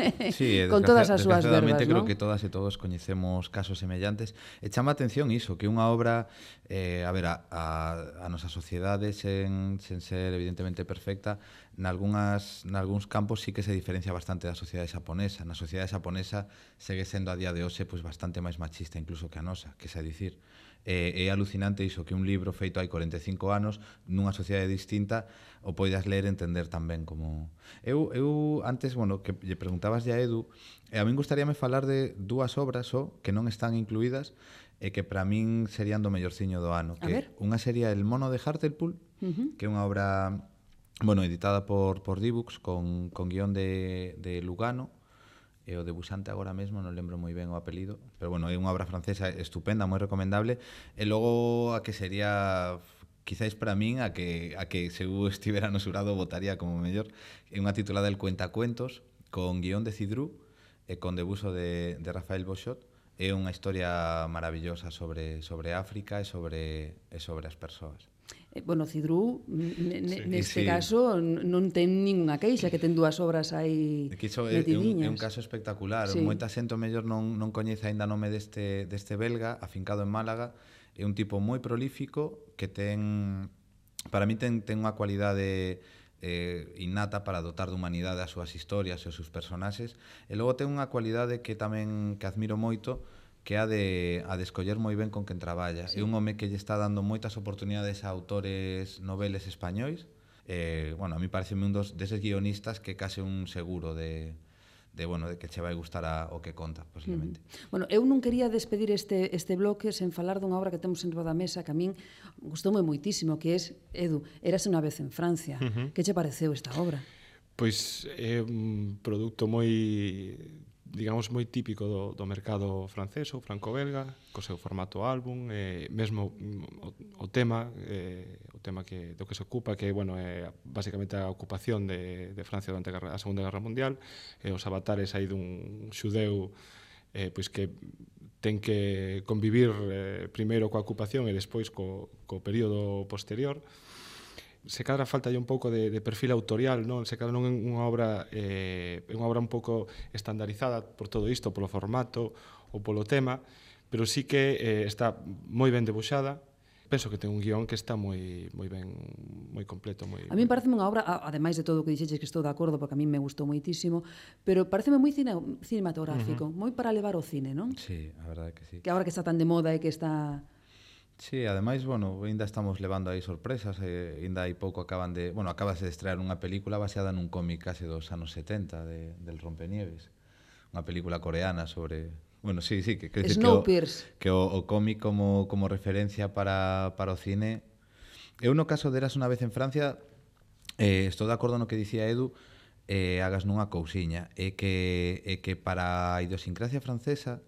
Sí, Con todas as súas desgraciadamente verbas, creo non? que todas e todos coñecemos casos semellantes. E chama a atención iso, que unha obra, eh, a ver, a, a, a nosa sociedade sen, sen ser evidentemente perfecta, nalgúnas, nalgúns campos sí que se diferencia bastante da sociedade xaponesa. Na sociedade xaponesa segue sendo a día de hoxe pues, bastante máis machista incluso que a nosa, que xa dicir. É, é alucinante iso, que un libro feito hai corenta e cinco anos nunha sociedade distinta o poidas ler e entender tamén como... Eu, eu antes, bueno, que lle preguntabas a Edu, e a min gustaríame falar de dúas obras só que non están incluídas e que para min serían do mellorciño do ano. A Que ver. unha sería El mono de Hartlepool, Uh-huh. que é unha obra, bueno, editada por, por D-Books con, con guión de, de Lugano, e o debusante agora mesmo non lembro moi ben o apelido, pero bueno, é unha obra francesa estupenda, moi recomendable. E logo a que sería quizáis para min a que a que se eu estivera no xurado votaría como mellor, é unha titulada El cuentacuentos con guión de Cidrú e con debuxo de, de Rafael Boschot. É unha historia maravillosa sobre sobre África e sobre e sobre as persoas. Eh, bueno, Cidrú, n- n- Sí. neste Sí. caso, n- non ten ningunha queixa, que ten dúas obras aí É que iso é, é, un, metidiñas. é un caso espectacular. Sí. Moita xente o mellor non, non coñece aínda o nome deste, deste belga, afincado en Málaga. É un tipo moi prolífico que ten, para mí ten, ten unha cualidade eh, innata para dotar de humanidade as súas historias e os seus personaxes. E logo ten unha cualidade que tamén que admiro moito, que é a de, a de escoller moi ben con quen traballa. Sí. É un home que lle está dando moitas oportunidades a autores noveles españois. Eh, bueno, a mí pareceme un dos deses guionistas que case un seguro de, de bueno, de que che vai gustar a, o que conta, posiblemente. Uh-huh. Bueno, eu non quería despedir este, este bloque sen falar dunha obra que temos en riba da mesa que a min gustoume moitísimo, que é, Edu, Érase unha vez en Francia. Uh-huh. Que che pareceu esta obra? Pois é un produto moi, digamos, moi típico do, do mercado francés ou franco-belga, co seu formato álbum, e mesmo o, o tema, eh, o tema que, do que se ocupa, que bueno, é basicamente a ocupación de, de Francia durante a Segunda Guerra Mundial, e os avatares aí dun xudeu eh, pois que ten que convivir eh, primeiro coa ocupación e despois co, co período posterior. Se cadra falta un pouco de, de perfil autorial, non? Se cadra non é unha obra eh, é unha obra un pouco estandarizada por todo isto, polo formato ou polo tema, pero sí que eh, está moi ben debuxada. Penso que ten un guión que está moi moi ben, moi completo, moi. A mí parece unha obra, a- ademais de todo o que dixeches, que estou de acordo porque a mí me gustou moitísimo, pero pareceme moi cine, cinematográfico, uh-huh. moi para levar ao cine, non? Sí, a verdade que sí. Que agora que está tan de moda e que está... Sí, ademais, bueno, ainda estamos levando aí sorpresas, e ainda hai pouco acaban de, bueno, acabase de estrear unha película baseada nun cómic case dos anos setenta de, del Rompenieves, unha película coreana sobre, bueno, sí, sí, que, que, que, o, que o, o cómic como, como referencia para, para o cine. Eu no caso de Eras unha vez en Francia, eh, estou de acordo no que dicía Edu, eh, hagas nunha cousiña, é que, é que para a idiosincrasia francesa,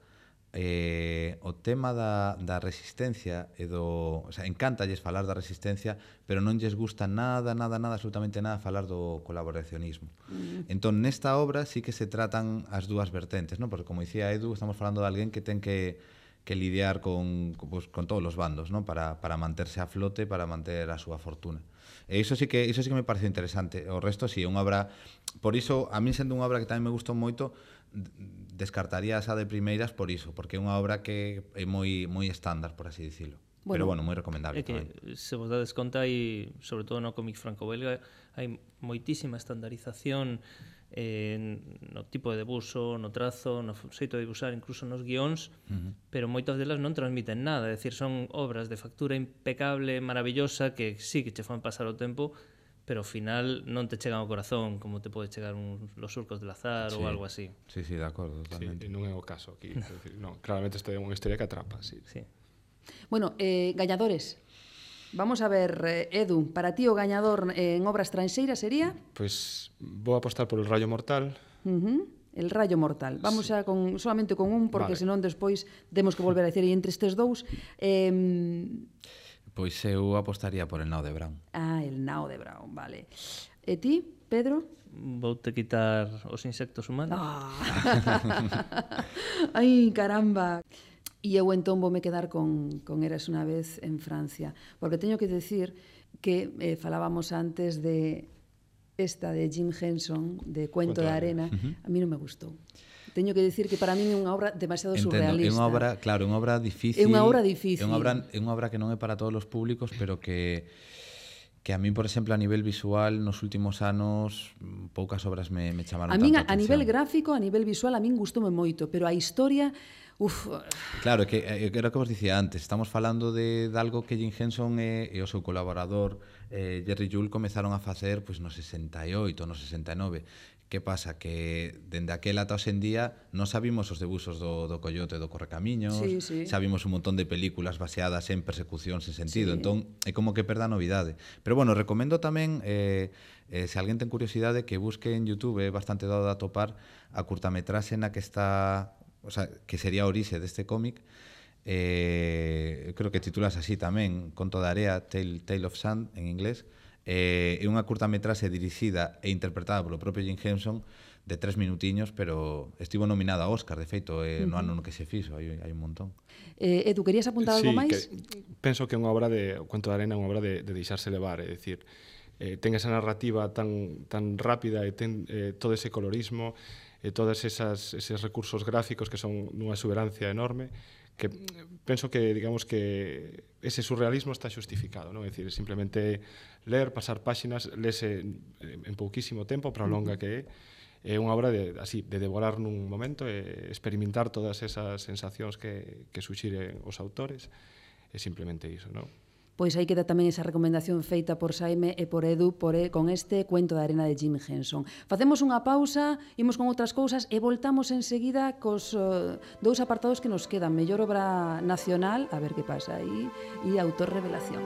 eh, o tema da, da resistencia e do, o sea, encántalles falar da resistencia, pero non lles gusta nada, nada, nada, absolutamente nada falar do colaboracionismo. Mm. Entón, nesta obra sí que se tratan as dúas vertentes, ¿no? Porque como dicía Edu, estamos falando de alguén que ten que que lidiar con, pues, con todos os bandos, ¿no? Para, para manterse a flote, para manter a súa fortuna. E iso sí que iso sí que me parece interesante. O resto sí, é unha obra, por iso a mí sendo unha obra que tamén me gustou moito, descartaría esa de primeiras por iso, porque é unha obra que é moi moi estándar, por así dicilo. Bueno, pero bueno, moi recomendable é que, tamén. Se vos dades conta, hai, sobre todo no cómic franco-belga, hai moitísima estandarización eh, no tipo de debuxo, no trazo, no xeito de debuxar, incluso nos guións, uh-huh. pero moitas delas non transmiten nada, é dicir, son obras de factura impecable, maravillosa, que sí que che fan pasar o tempo, pero ao final non te chegan ao corazón como te pode chegar un, los surcos del azar sí. ou algo así. Sí, sí, de acordo, totalmente. Sí, non é o caso aquí. No. Decir, no, claramente isto é unha historia que atrapa, sí. Sí. Bueno, eh, gañadores. Vamos a ver, eh, Edu, para ti o gañador en obra estranxeira sería? Pois vou apostar por El Rayo Mortal. Uh-huh. El Rayo Mortal. Vamos sí. a con, solamente con un, porque vale. senón despois temos que volver a decir, e entre estes dous... Eh... Pois eu apostaría por El Nao de Brown. Ah, El Nao de Brown, vale. E ti, Pedro? Voute quitar os insectos humanos. Ah. Ai, caramba. E eu entón vou me quedar con, con Eras unha vez en Francia, porque teño que decir que eh, falábamos antes de esta de Jim Henson, de Cuento, Cuento de Arena, uh-huh. a mí non me gustou. Teño que decir que para min é unha obra demasiado Entendo, surrealista. É unha obra, claro, é unha obra difícil. É unha obra difícil. É unha obra, é unha obra que non é para todos os públicos, pero que que a mí, por exemplo, a nivel visual, nos últimos anos, poucas obras me, me chamaron a min, tanto a atención. A nivel gráfico, a nivel visual, a min gustoume moito, pero a historia... Uf. Claro, é que era o que vos dicía antes, estamos falando de, de algo que Jim Henson e, e o seu colaborador eh, Jerry Juhl comezaron a facer pois, no sesenta e oito, no sesenta e nove. Que pasa? Que dende aquel ata hoxe en día non sabimos os debuxos do, do Coyote do Correcamiños, sí, sí. sabimos un montón de películas baseadas en persecución sen sentido, sí. entón é como que perda a novidade. Pero bueno, recomendo tamén, eh, eh, se alguén ten curiosidade, que busque en YouTube, é bastante dado a topar a curtametraxe na que está, o sea, que sería a orixe deste cómic, eh, creo que titulas así tamén, Conto de Area, Tale, Tale of Sand, en inglés. É eh, unha curtametraxe dirixida e interpretada polo propio Jim Henson de tres minutiños, pero estivo nominada a Óscar, de feito, eh, no ano no que se fixo, hai, hai un montón. Eh, Edu, querías apuntar sí, algo máis? Que penso que é unha obra de o Cuento de Arena é unha obra de, de deixarse levar, é dicir, eh, ten esa narrativa tan, tan rápida e ten eh, todo ese colorismo e todos esas, eses recursos gráficos que son nunha exuberancia enorme, que penso que, digamos, que ese surrealismo está xustificado, non? É dicir, simplemente ler, pasar páxinas, lese en pouquísimo tempo, para o longa que é, é unha obra de, así, de devorar nun momento e experimentar todas esas sensacións que, que suxiren os autores, é simplemente iso, non? Pois aí queda tamén esa recomendación feita por Saime e por Edu por, con este Cuento de Arena de Jim Henson. Facemos unha pausa, imos con outras cousas e voltamos enseguida cos uh, dous apartados que nos quedan. Mellor obra nacional, a ver que pasa aí, e autorrevelación.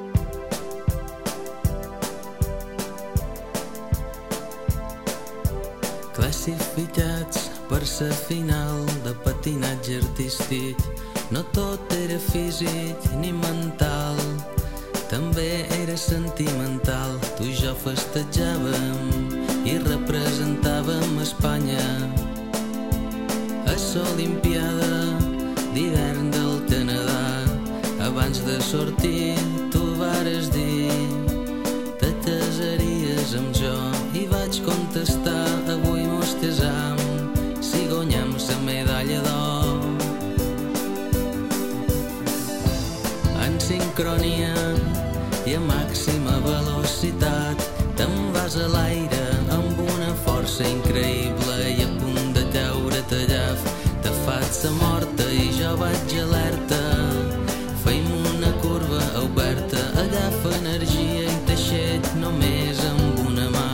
Classificats per sa final de patinatge artístic, no tot era físic ni mental, també era sentimental. Tu i jo festejàvem i representàvem Espanya a l'Olimpiada d'hivern del Canadà. Abans de sortir tu vares dir te casaries amb jo i vaig contestar avui mos casam si guanyem la medalla d'or. En sincronia i a màxima velocitat te'n vas a l'aire amb una força increïble i a punt de caure tallaf. Te faig la morta i jo vaig alerta. Feim una curva oberta, agafa energia i t'aixec només amb una mà.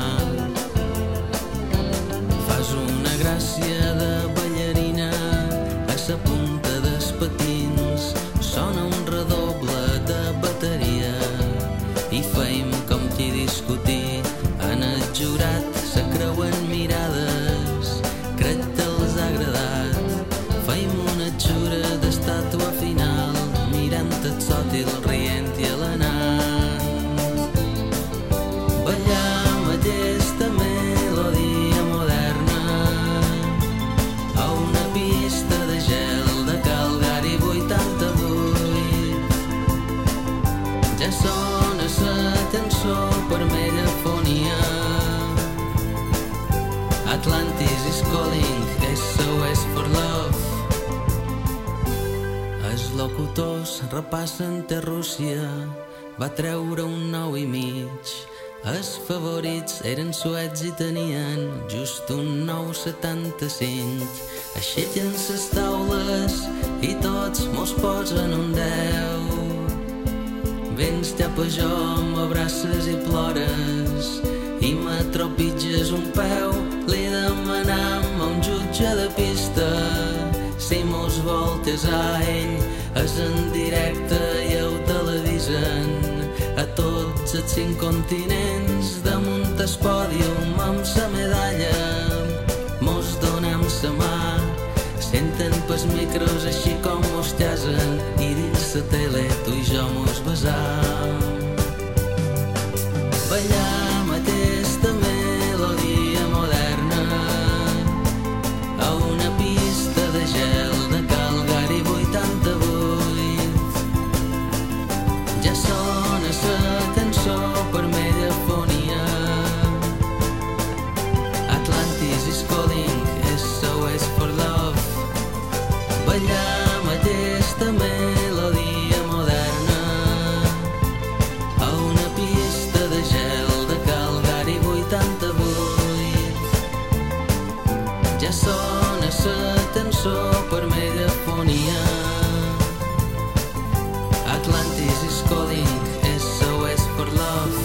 Fas una gràcia de ballarina a la punta dels patins, sona un redoble de bateria i feim com qui discutir. En el jurat se creuen mirades, crec que els ha agradat. Feim una xura d'estàtua final, mirant el sòtil, rient i alenant. Ballam aquesta melodia moderna a una pista de gel de Calgary vuitanta-vuit. Ja sona la cançó per megafonia. Atlantis is calling, S O S for love. Els locutors repassen que Rússia va treure un nou i mig. Els favorits eren suets i tenien just un nou setanta-cinc. Aixequen les taules i tots mos posen un deu. Vens cap a jo, m'abraces i plores i m'atropitges un peu. Li demanam a un jutge de pista si mos vol casar ell. és en directe i ho televisen a tots els cinc continents. Damunt el pòdium amb sa medalla mos donem sa mà, senten pels micros així com mos llasen i dins la tele tu i jo mos besam. Ballam aquesta melodia moderna a una pista de gel de Calgary vuitanta-vuit. Ja sona sa cançó per megafonia. Atlantis is calling, S O S for love. Ballam aquesta melodia moderna a una pista de gel de Calgary vuitanta-vuit. Ja sona sa cançó per megafonia. Atlantis is calling, S O S for love.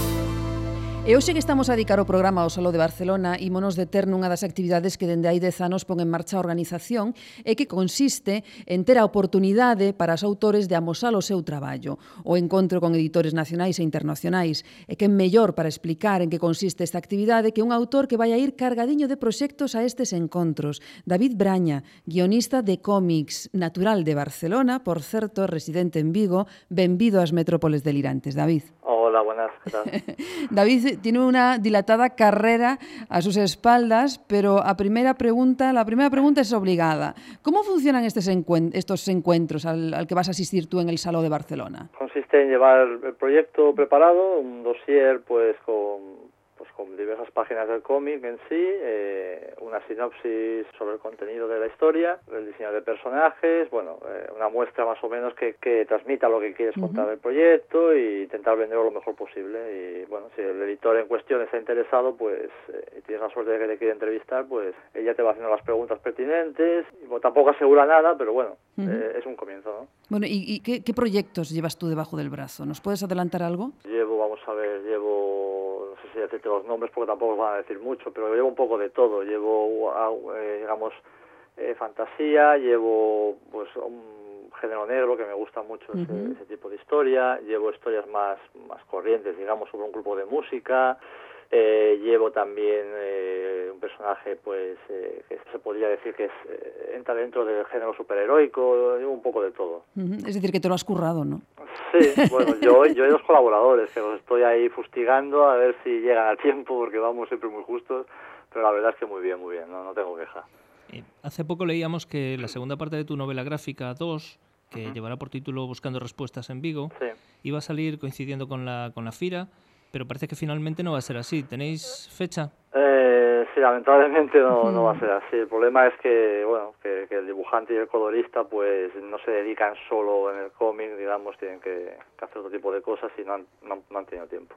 E hoxe que estamos a dedicar o programa ao Saló de Barcelona, ímonos deter nunha das actividades que dende hai dez anos pon en marcha a organización e que consiste en ter a oportunidade para os autores de amosar o seu traballo. O encontro con editores nacionais e internacionais. E que é mellor para explicar en que consiste esta actividade que un autor que vai a ir cargadiño de proxectos a estes encontros. David Braña, guionista de cómics, natural de Barcelona, por certo, residente en Vigo. Benvido ás metrópoles delirantes, David. Hola, buenas, ¿qué tal? David tiene una dilatada carrera a sus espaldas, pero a primera pregunta, la primera pregunta es obligada. ¿Cómo funcionan estos, encuen estos encuentros al, al que vas a asistir tú en el Saló de Barcelona? Consiste en llevar el proyecto preparado, un dossier pues con, pues, con diversas páginas del cómic en sí, eh, una sinopsis sobre el contenido de la historia, el diseño de personajes, bueno, eh, una muestra más o menos que, que transmita lo que quieres contar uh-huh. del proyecto y intentar venderlo lo mejor posible. Y bueno, si el editor en cuestión está interesado, pues eh, y tienes la suerte de que te quiere entrevistar, pues ella te va haciendo las preguntas pertinentes. Y, bueno, tampoco asegura nada, pero bueno, uh-huh. eh, es un comienzo, ¿no? Bueno, ¿y, y qué, qué proyectos llevas tú debajo del brazo? ¿Nos puedes adelantar algo? Llevo, vamos a ver, llevo... no sé si decirte los nombres porque tampoco os van a decir mucho, pero llevo un poco de todo. Llevo, eh, digamos, eh, fantasía, llevo pues un género negro que me gusta mucho ese, uh-huh. ese tipo de historia, llevo historias más, más corrientes, digamos, sobre un grupo de música, eh, llevo también eh, un personaje pues eh, que se podría decir que es, eh, entra dentro del género superheroico, llevo un poco de todo. Uh-huh. Es decir, que te lo has currado, ¿no? Sí, bueno, yo, yo y los colaboradores, que los estoy ahí fustigando a ver si llegan a tiempo, porque vamos siempre muy justos, pero la verdad es que muy bien, muy bien, no, no tengo queja. Eh, hace poco leíamos que la segunda parte de tu novela gráfica dos, que uh-huh. llevará por título Buscando Respuestas en Vigo, sí. iba a salir coincidiendo con la, con la Fira, pero parece que finalmente no va a ser así. ¿Tenéis fecha? Eh, sí, lamentablemente no, no va a ser así. El problema es que, bueno, que, que el dibujante y el colorista pues no se dedican solo en el cómic, digamos, tienen que, que hacer otro tipo de cosas y no han, no, no han tenido tiempo.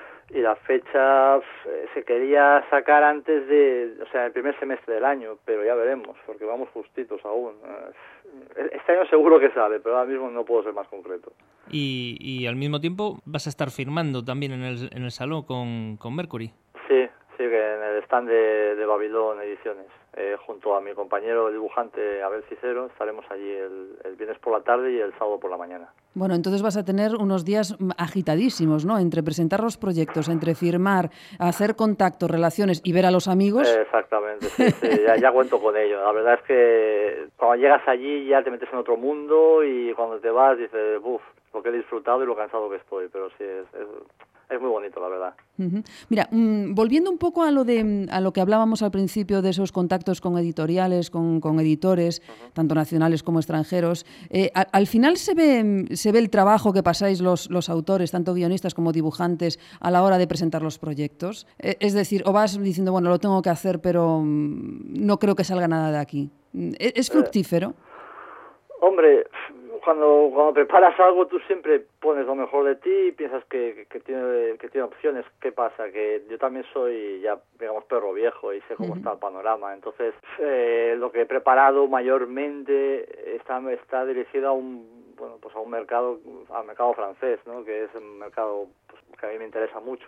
Y la fecha eh, se quería sacar antes de, o sea, el primer semestre del año, pero ya veremos, porque vamos justitos aún. Este año seguro que sale, pero ahora mismo no puedo ser más concreto. Y, y al mismo tiempo vas a estar firmando también en el, en el salón con, con Mercury. Sí, sí, que en el stand de, de Babilón Ediciones, eh, junto a mi compañero dibujante Abel Cicero, estaremos allí el, el viernes por la tarde y el sábado por la mañana. Bueno, entonces vas a tener unos días agitadísimos, ¿no? Entre presentar los proyectos, entre firmar, hacer contactos, relaciones y ver a los amigos. Eh, exactamente, sí, sí, ya, ya cuento con ello. La verdad es que cuando llegas allí ya te metes en otro mundo y cuando te vas dices, uff, lo que he disfrutado y lo cansado que estoy, pero sí, es, es, es muy bonito, la verdad. Uh-huh. Mira, mmm, volviendo un poco a lo de a lo que hablábamos al principio de esos contactos con editoriales, con, con editores, uh-huh. tanto nacionales como extranjeros, eh, a, al final se ve se ve el trabajo que pasáis los, los autores, tanto guionistas como dibujantes, a la hora de presentar los proyectos. Eh, es decir, o vas diciendo, bueno, lo tengo que hacer, pero mmm, no creo que salga nada de aquí. ¿Es, es fructífero? Eh, hombre... Cuando, cuando preparas algo tú siempre pones lo mejor de ti y piensas que, que, que, tiene, que tiene opciones. ¿Qué pasa? Que yo también soy ya, digamos, perro viejo y sé cómo uh-huh. está el panorama. Entonces, eh, lo que he preparado mayormente está, está dirigido a un, bueno, pues a un mercado, al mercado francés, ¿no? Que es un mercado pues, que a mí me interesa mucho.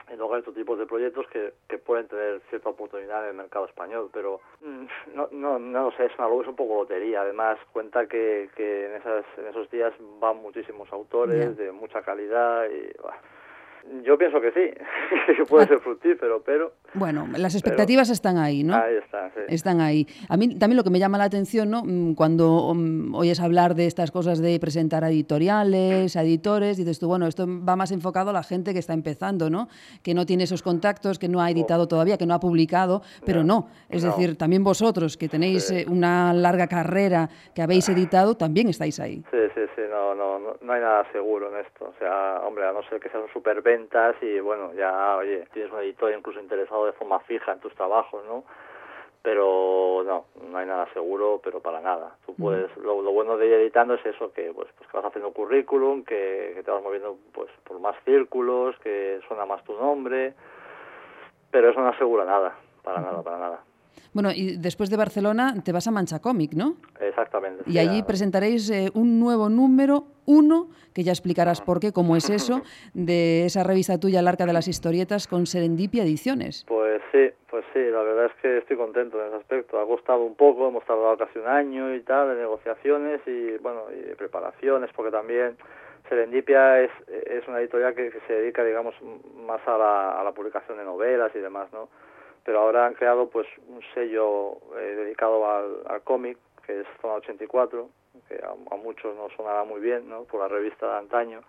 y luego hay otros tipos de proyectos que, que pueden tener cierta oportunidad en el mercado español, pero no no no lo sé, es, una, es un poco lotería. Además, cuenta que, que en, esas, en esos días van muchísimos autores yeah. de mucha calidad y... Bah, yo pienso que sí, que puede ser fructífero, pero... Bueno, las expectativas pero, están ahí, ¿no? Ahí están, sí. Están ahí. A mí también lo que me llama la atención, ¿no? Cuando um, oyes hablar de estas cosas de presentar a editoriales, a editores, dices tú, bueno, esto va más enfocado a la gente que está empezando, ¿no? Que no tiene esos contactos, que no ha editado oh. todavía, que no ha publicado, pero no. no. Es no. decir, también vosotros, que tenéis sí. una larga carrera, que habéis editado, también estáis ahí. Sí, sí, sí. No, no, no, no hay nada seguro en esto. O sea, hombre, a no ser que sean súper ventas y bueno, ya, oye, tienes un editor incluso interesado de forma fija en tus trabajos, ¿no? Pero no, no hay nada seguro, pero para nada. Tú puedes, mm. lo, lo bueno de ir editando es eso, que pues, pues que vas haciendo currículum, que, que te vas moviendo pues por más círculos, que suena más tu nombre, pero eso no asegura nada, para mm. nada, para nada. Bueno, y después de Barcelona te vas a Mancha Cómic, ¿no? Exactamente. Y sí, allí nada. presentaréis eh, un nuevo número uno, que ya explicarás por qué, cómo es eso, de esa revista tuya, El Arca de las Historietas, con Serendipia Ediciones. Pues sí, pues sí, la verdad es que estoy contento en ese aspecto. Ha costado un poco, hemos tardado casi un año y tal, de negociaciones y, bueno, y de preparaciones, porque también Serendipia es, es una editorial que, que se dedica, digamos, más a la, a la publicación de novelas y demás, ¿no? Pero ahora han creado pues un sello eh, dedicado al, al cómic, que es Zona ochenta y cuatro, que a, a muchos nos sonará muy bien, ¿no? Por la revista de antaño.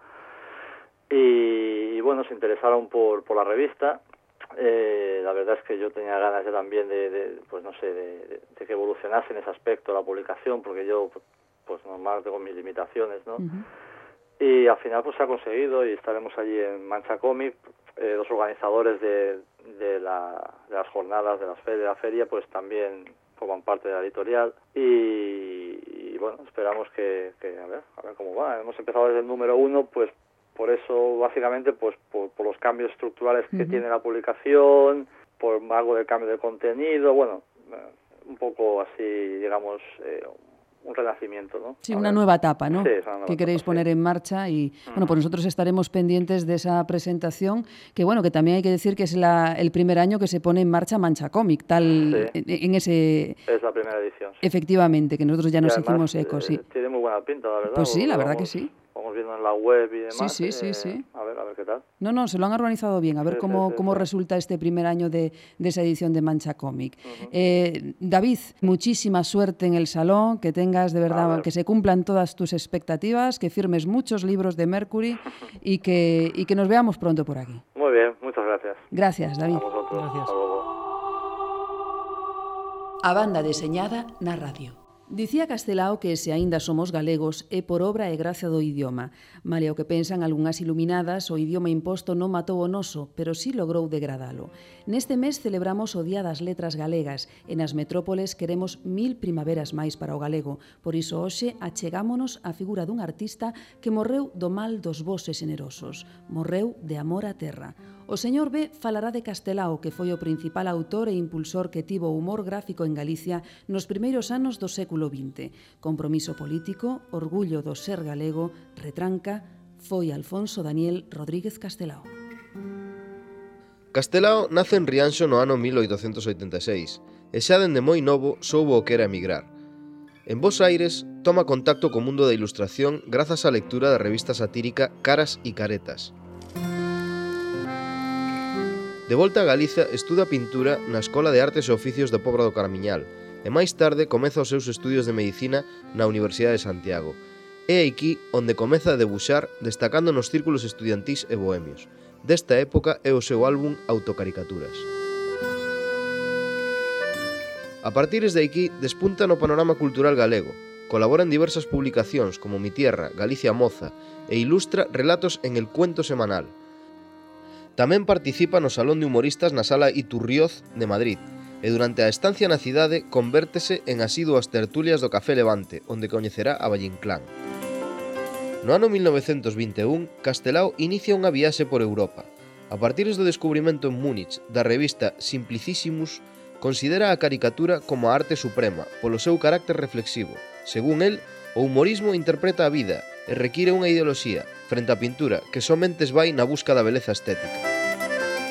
Y, y bueno, se interesaron por, por la revista. Eh, la verdad es que yo tenía ganas ya también de, de pues no sé, de, de, de que evolucionase en ese aspecto la publicación, porque yo, pues normal, tengo mis limitaciones, ¿no? Uh-huh. Y al final pues se ha conseguido y estaremos allí en Mancha Cómic. Eh, los organizadores de, de, la, de las jornadas de, las fe, de la feria pues también forman parte de la editorial y, y bueno, esperamos que, que a ver a ver cómo va. Hemos empezado desde el número uno, pues por eso básicamente pues por, por los cambios estructurales que uh-huh. tiene la publicación, por algo del cambio de contenido, bueno, un poco así, digamos, eh, un renacimiento, ¿no? Sí, una nueva etapa, ¿no? Sí, es una nueva que queréis etapa, poner sí. en marcha y, uh-huh. bueno, pues nosotros estaremos pendientes de esa presentación, que bueno, que también hay que decir que es la, el primer año que se pone en marcha Mancha Cómic, tal, sí. en, en ese... Es la primera edición. Sí. Efectivamente, que nosotros ya nos y además, hicimos eco, sí. Eh, tiene muy buena pinta, la verdad. Pues sí, la verdad vamos, que sí. Vamos viendo en la web y demás. Sí, sí, sí, eh, sí. A ver, a ver qué tal. No, no, se lo han organizado bien, a ver sí, cómo, sí, sí, cómo sí. resulta este primer año de, de esa edición de Mancha Cómic. Uh-huh. Eh, David, muchísima suerte en el salón, que tengas de verdad, que se cumplan todas tus expectativas, que firmes muchos libros de Mercury y que, y que nos veamos pronto por aquí. Muy bien, muchas gracias. Gracias, David. A vosotros. Gracias. Hasta luego. A banda deseñada na radio. Dicía Castelao que se aínda somos galegos é por obra e gracia do idioma. Malia o que pensan algunhas iluminadas, o idioma imposto non matou o noso, pero sí logrou degradalo. Neste mes celebramos o Día das Letras Galegas e nas metrópoles queremos mil primaveras máis para o galego. Por iso hoxe achegámonos á figura dun artista que morreu do mal dos voces generosos. Morreu de amor á terra. O señor B falará de Castelao, que foi o principal autor e impulsor que tivo o humor gráfico en Galicia nos primeiros anos do século vinte. Compromiso político, orgullo do ser galego, retranca, foi Alfonso Daniel Rodríguez Castelao. Castelao nace en Rianxo no ano mil oitocentos oitenta e seis e xa dende moi novo soubo o que era emigrar. En Bos Aires toma contacto co mundo da ilustración grazas á lectura da revista satírica Caras e Caretas. De volta a Galiza, estuda pintura na Escola de Artes e Oficios de Pobra do Caramiñal e máis tarde comeza os seus estudios de medicina na Universidade de Santiago. É aquí onde comeza a debuxar, destacando nos círculos estudiantís e bohemios. Desta época é o seu álbum Autocaricaturas. A partires de aquí, despunta no panorama cultural galego, colabora en diversas publicacións como Mi Tierra, Galicia Moza e ilustra relatos en El Cuento Semanal. Tamén participa no Salón de Humoristas na Sala Iturrioz de Madrid e durante a estancia na cidade convértese en asiduo ás tertulias do Café Levante, onde coñecerá a Valle Inclán. No ano mil novecentos vinte e un, Castelao inicia unha viaxe por Europa. A partir do descubrimento en Múnich da revista Simplicissimus, considera a caricatura como a arte suprema polo seu carácter reflexivo. Según el, o humorismo interpreta a vida e require unha ideoloxía frente á pintura que somente vai na busca da beleza estética.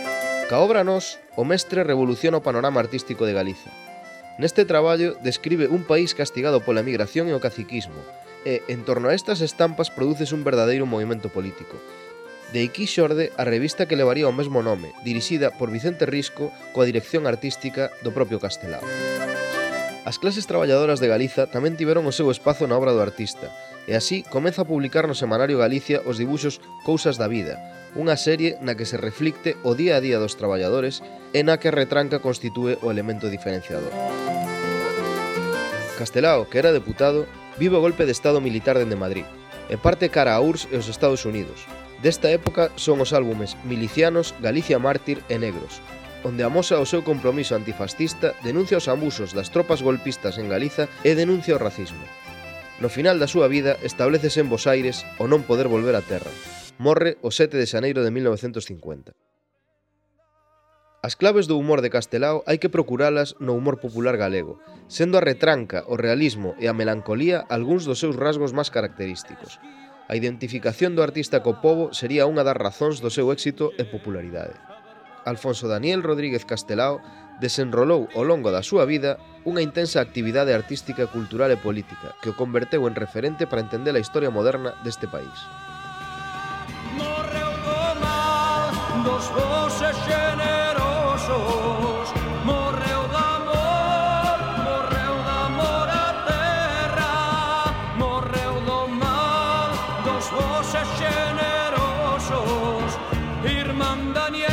Ca obra Nós, o mestre revoluciona o panorama artístico de Galiza. Neste traballo describe un país castigado pola migración e o caciquismo, e, en torno a estas estampas, produces un verdadeiro movimento político. De aquí xorde a revista que levaría o mesmo nome, dirixida por Vicente Risco coa dirección artística do propio Castelao. As clases traballadoras de Galiza tamén tiveron o seu espazo na obra do artista, e así comeza a publicar no semanario Galicia os dibuxos Cousas da Vida, unha serie na que se reflicte o día a día dos traballadores e na que a retranca constitúe o elemento diferenciador. Castelao, que era deputado, vive o golpe de Estado militar dende Madrid, e parte cara a U R S S e os Estados Unidos. Desta época son os álbumes Milicianos, Galicia Mártir e Negros, onde amosa o seu compromiso antifascista, denuncia os abusos das tropas golpistas en Galiza e denuncia o racismo. No final da súa vida establecese en Bos Aires o non poder volver á terra. Morre o sete de xaneiro de mil novecentos cincuenta. As claves do humor de Castelao hai que procuralas no humor popular galego, sendo a retranca, o realismo e a melancolía algúns dos seus rasgos máis característicos. A identificación do artista co pobo sería unha das razóns do seu éxito e popularidade. Alfonso Daniel Rodríguez Castelao desenrolou ao longo da súa vida unha intensa actividade artística, cultural e política que o converteu en referente para entender a historia moderna deste país. Morreu do mal dos voces generosos, morreu do amor, morreu do amor a terra, morreu do mal dos voces generosos, irmán Daniel.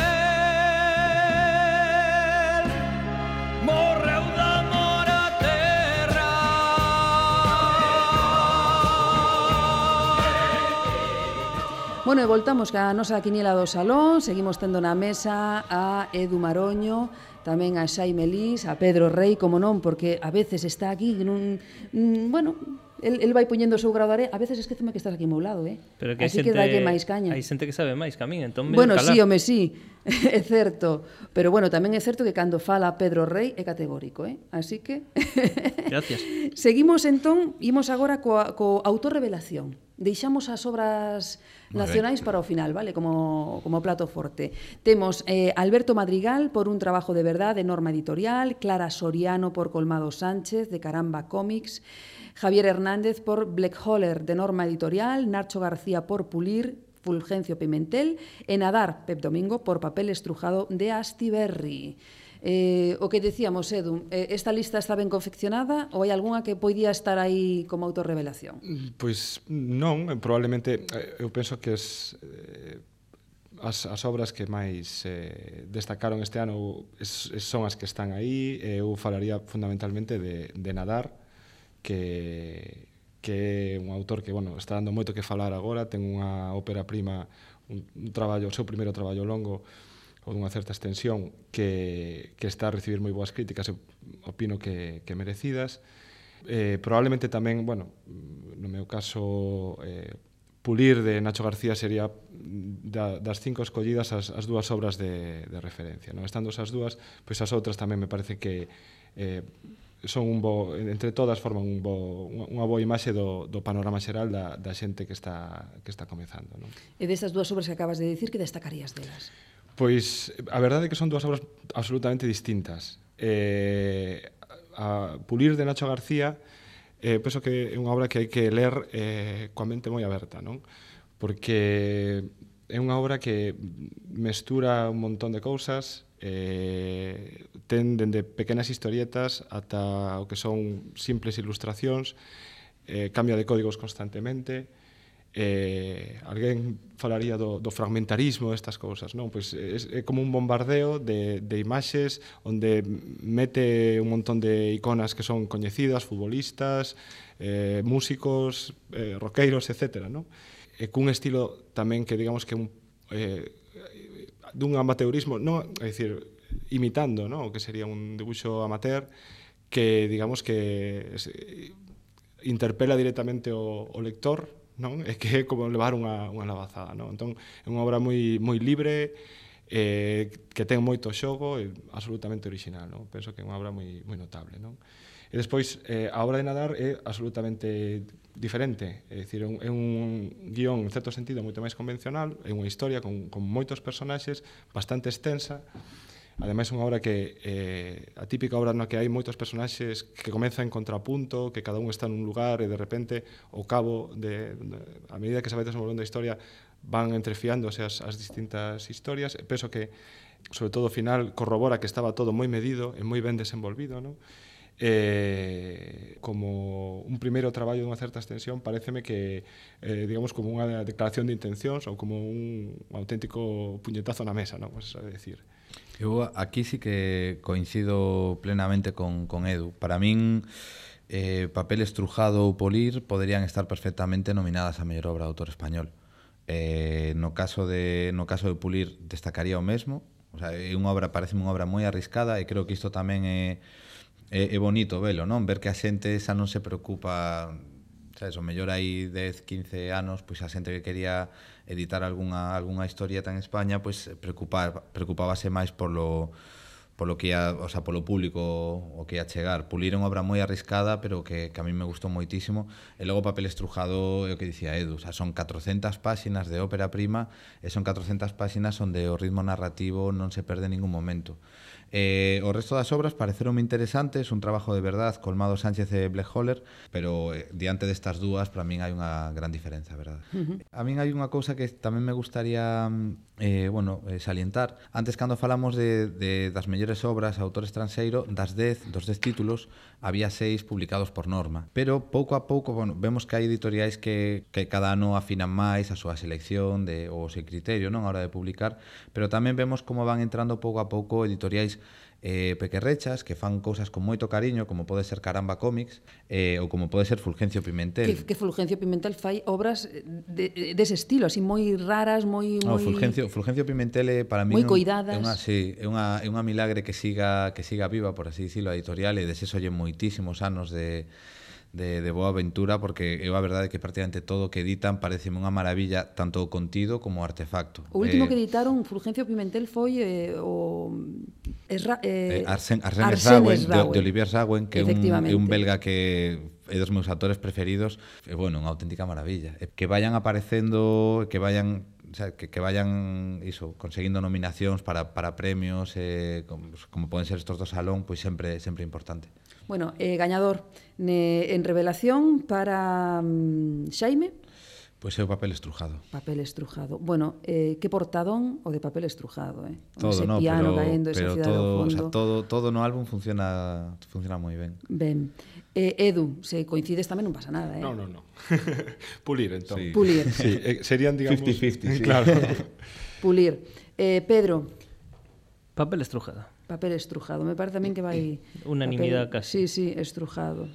Morreu do amor a terra. Bueno, e voltamos ca nosa quiniela do salón. Seguimos tendo na mesa a Edu Maroño, tamén a Xaime Lís, a Pedro Rei, como non, porque a veces está aquí nun... Mm, bueno, el, el vai poñendo o seu grado de area. A veces esqueceme que estás aquí ao meu lado, eh? Pero que así xente, que dalle máis caña. Hai xente que sabe máis que a min, entón Bueno, calar. sí, home, sí, é certo. Pero bueno, tamén é certo que cando fala Pedro Rei é categórico, eh? Así que... Gracias. Seguimos entón, imos agora coa, co autor revelación. Deixamos as obras nacionais para o final, vale? Como, como plato forte. Temos eh, Alberto Madrigal por Un trabajo de verdad, de Norma Editorial, Clara Soriano por Colmado Sánchez, de Caramba Comics, Javier Hernández por Black Holler, de Norma Editorial, Nacho García por Pulir, Fulgencio Pimentel, e Nadar, Pep Domingo, por Papel estrujado, de Astiberri. Eh, o que decíamos, Edu, eh, esta lista está ben confeccionada ou hai algunha que podía estar aí como autorrevelación? Pois non, probablemente, eu penso que es, eh, as, as obras que máis eh, destacaron este ano es, son as que están aí. Eu falaría fundamentalmente de, de Nadar, que, que é un autor que, bueno, está dando moito que falar agora, ten unha ópera prima, un, un traballo, o seu primeiro traballo longo, ou dunha certa extensión, que, que está a recibir moi boas críticas, eu opino que, que merecidas. Eh, probablemente tamén, bueno, no meu caso, eh, Pulir de Nacho García sería da, das cinco escollidas as, as dúas obras de, de referencia, non? Estando esas dúas, pois as outras tamén me parece que eh, son un bo, entre todas forman un bo, unha boa imaxe do, do panorama xeral da, da xente que está, que está comezando, non? E destas dúas obras que acabas de dicir, que destacarías delas? Pois a verdade é que son dúas obras absolutamente distintas. Eh, a Pulir de Nacho García, eh, penso que é unha obra que hai que ler eh, coa mente moi aberta, non? Porque é unha obra que mestura un montón de cousas, eh, ten dende pequenas historietas ata o que son simples ilustracións, eh, cambia de códigos constantemente. Eh, alguén falaría do, do fragmentarismo destas cousas, non? Pois é, é como un bombardeo de, de imaxes onde mete un montón de iconas que son coñecidas, futbolistas, eh, músicos, eh, roqueiros, etcétera, non? E cun estilo tamén que digamos que un, eh, dun amateurismo, non, é dicir, imitando, non? O que sería un dibuixo amateur que digamos que es, interpela directamente o, o lector, non? É que é como levar unha, unha lavazada, non? Entón, é unha obra moi, moi libre, eh, que ten moito xogo e absolutamente original, non? Penso que é unha obra moi, moi notable, non? E despois, eh, a obra de Nadar é absolutamente diferente, é dicir, é un, é un guión, en certo sentido, moito máis convencional, é unha historia con, con moitos personaxes, bastante extensa. Ademais, é unha obra que eh, a típica obra na que hai moitos personaxes que comeza en contrapunto, que cada un está nun lugar e de repente, ao cabo de, de a medida que se vai desenvolvendo a historia, van entrefiándose as, as distintas historias. E penso que, sobre todo, ao final, corrobora que estaba todo moi medido e moi ben desenvolvido, non? Eh, como un primeiro traballo dunha certa extensión, pareceme que, eh, digamos, como unha declaración de intencións ou como un, un auténtico puñetazo na mesa, non? Pues, é dicir, eu aquí sí que coincido plenamente con, con Edu. Para min, eh, Papel estrujado ou Pulir poderían estar perfectamente nominadas a mellor obra de autor español. Eh, no caso de no caso de Pulir destacaría o mesmo. O sea, é unha obra, parece unha obra moi arriscada e creo que isto tamén é É, é bonito velo, non? Ver que a xente xa non se preocupa, sabes, o mellor hai dez, quince anos, pois a xente que quería editar algunha algunha historieta en España, pois preocupar, preocupábase máis polo polo que ia, o sea, polo público o que ia chegar. Pulir é unha obra moi arriscada, pero que, que a mí me gustou moitísimo. E logo Papel estrujado é o que dicía Edu, o sea, son catrocentas páxinas de ópera prima e son catrocentas páxinas onde o ritmo narrativo non se perde en ningún momento. Eh, o resto das obras pareceronme interesantes, un trabajo de verdad, Colmado Sánchez e Black Holler, pero eh, diante destas dúas, para min hai unha gran diferenza, verdad? Uh -huh. A min hai unha cousa que tamén me gustaría eh, bueno, eh, salientar. Antes, cando falamos de, de das mellores obras, autor estranxeiro, das dez, dos dez títulos, había seis publicados por Norma. Pero, pouco a pouco, bueno, vemos que hai editoriais que, que cada ano afinan máis a súa selección de, ou o seu criterio, non, a hora de publicar, pero tamén vemos como van entrando pouco a pouco editoriais eh, pequerrechas que fan cousas con moito cariño, como pode ser Caramba Comics eh, ou como pode ser Fulgencio Pimentel. Que, que Fulgencio Pimentel fai obras de, dese estilo, así moi raras, moi... moi... No, Fulgencio, Fulgencio Pimentel é para mí moi coidadas. É unha, sí, é unha, é unha milagre que siga que siga viva, por así dicilo, a editorial, e desesolle moitísimos anos de de, de boa aventura, porque é a verdade que prácticamente todo o que editan pareceme unha maravilla, tanto o contido como o artefacto. O último eh, que editaron, Fulgencio Pimentel, foi eh, o Esra, eh, eh, Arsène, Arsène, Arsène Srauen, de, de Olivier Srauen, que é un, é un belga que é dos meus autores preferidos, e bueno, unha auténtica maravilla. E que vayan aparecendo, que vayan o sea, que, que vayan iso, conseguindo nominacións para, para premios, eh, como, como poden ser estos do Salón, pois sempre sempre importante. Bueno, eh, gañador ne, en revelación para um, Xaime. Pois é o Papel estrujado. Papel estrujado. Bueno, eh, que portadón o de Papel estrujado, eh? Todo, ese no, piano pero, caendo, esa pero cidade todo, ao fondo. o sea, todo, todo no álbum funciona funciona moi ben. Ben. Eh, Edu, se coincides tamén non pasa nada, eh? No, no, no. Pulir, entón. Sí. Pulir. Sí, eh, serían, digamos... cincuenta cincuenta, sí. Claro. Pulir. Eh, Pedro. Papel estrujado. Papel estrujado. Me parece tamén que vai... Unanimidade papel... casi. Sí, sí, estrujado.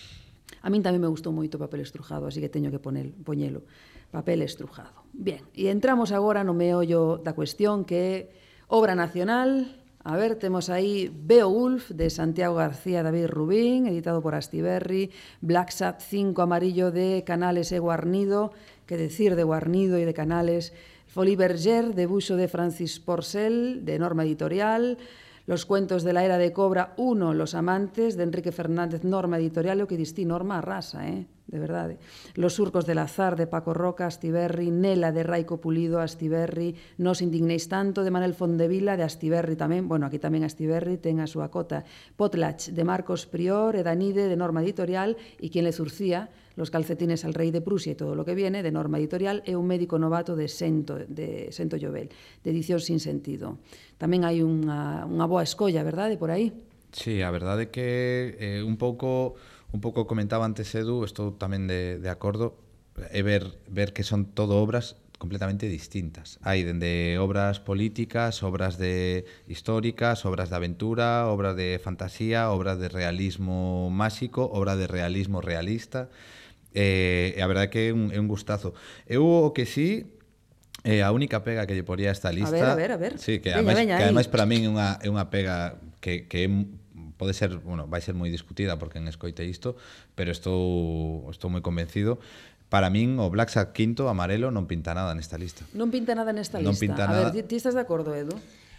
A min tamén me gustou moito Papel estrujado, así que teño que poner, poñelo. Papel estrujado. Bien, e entramos agora no meollo da cuestión, que é obra nacional. A ver, temos aí Beowulf, de Santiago García David Rubín, editado por Astiberri, Black Sat cinco amarillo de Canales e Guarnido, que decir de Guarnido e de Canales, Folie Bergère, debuxo de Francis Porcel, de Norma Editorial, Los cuentos de la era de Cobra uno, Los amantes, de Enrique Fernández, Norma Editorial, o que distí, Norma arrasa, eh? De verdade. Los surcos del azar, de Paco Roca, Astiberri, Nela, de Raico Pulido, Astiberri, Nos indignéis tanto, de Manuel Fondevila, de Astiberri tamén, bueno, aquí tamén Astiberri ten a súa cota, Potlatch, de Marcos Prior, e Danide, de Norma Editorial, e Quien le zurcía, Los calcetines al rei de Prusia e todo lo que viene, de Norma Editorial, e Un médico novato de Sento, de Sento Llobel, de Edición sin sentido. Tamén hai unha, unha boa escolla, verdade, por aí? Sí, a verdade é que eh, un pouco un pouco comentaba antes Edu, estou tamén de, de acordo, é ver, ver que son todo obras completamente distintas. Hai dende obras políticas, obras de históricas, obras de aventura, obras de fantasía, obras de realismo máxico, obras de realismo realista. Eh, e a verdade é que é un, é un gustazo. Eu o que sí, eh, a única pega que lle poría a esta lista... A ver, a ver, a ver. Sí, que veña, ademais, veña, que ademais para min é unha, é unha pega que, que é pode ser, bueno, vai ser moi discutida porque en escoite isto, pero estou estou moi convencido. Para min, o Black Sad quinto, amarelo, non pinta nada nesta lista. Non pinta nada nesta lista. Non pinta A nada. ver, ti estás de acordo, Edu?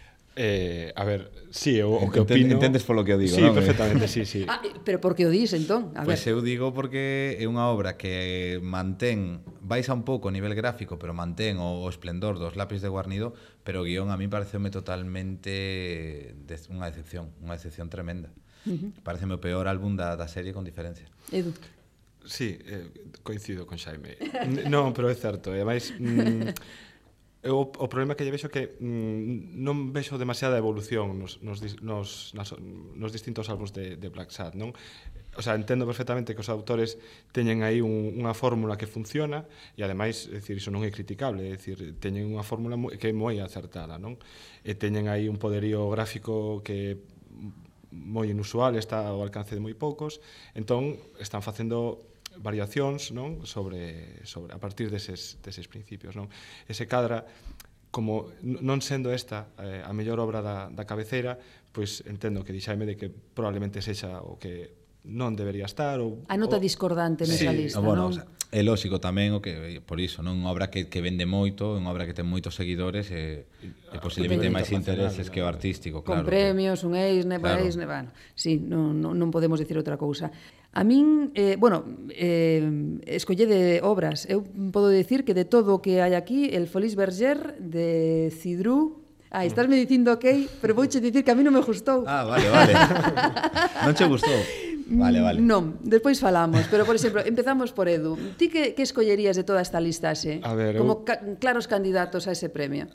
Eh, a ver, sí, o, o que Enten- opino... entendes polo que eu digo, Sí, non? perfectamente, sí, sí. Ah, pero por que o dis, entón? A Pois ver. eu digo porque é unha obra que mantén, baixa un pouco a nivel gráfico, pero mantén o, o esplendor dos lápis de Guarnido, pero o guión a mí pareceume totalmente de, unha decepción, unha decepción tremenda. Uh-huh. Pareceme o peor álbum da, da serie con diferencia. Edu. Sí, eh, coincido con Xaime. N- non, pero é certo. E ademais, mm, eu, o problema que lle vexo é que mm, non vexo demasiada evolución nos, nos, dis- nos, nas, nos distintos álbuns de, de Black Sad, non? O sea, entendo perfectamente que os autores teñen aí un, unha fórmula que funciona e ademais, é dicir, iso non é criticable, é dicir, teñen unha fórmula moi, que é moi acertada, non? E teñen aí un poderío gráfico que moi inusual, está ao alcance de moi poucos, entón están facendo variacións, non, sobre sobre a partir deses deses principios, non? Ese cadra como non sendo esta eh, a mellor obra da da cabeceira, pois entendo que dixaime de que probablemente sexa o que non debería estar ou A nota o, discordante nesa Sí, lista, bueno, non? o sea, é lógico tamén o que por iso, non unha obra que, que vende moito, unha obra que ten moitos seguidores e, e posiblemente máis intereses que o artístico, Con claro. premios, un Eisne, Claro. Eisne, bueno, sí, non, non, non podemos dicir outra cousa. A min, eh, bueno, eh, escolle de obras. Eu podo dicir que de todo o que hai aquí, el Folies Berger de Cidru. Ah, estás me dicindo ok, pero vouche dicir que a mí non me gustou. Ah, vale, vale. Non che gustou? Vale, vale. Non, despois falamos, pero por exemplo, empezamos por Edu. Ti que, que escollerías de toda esta listaxe? A ver, como eu- ca claros candidatos a ese premio.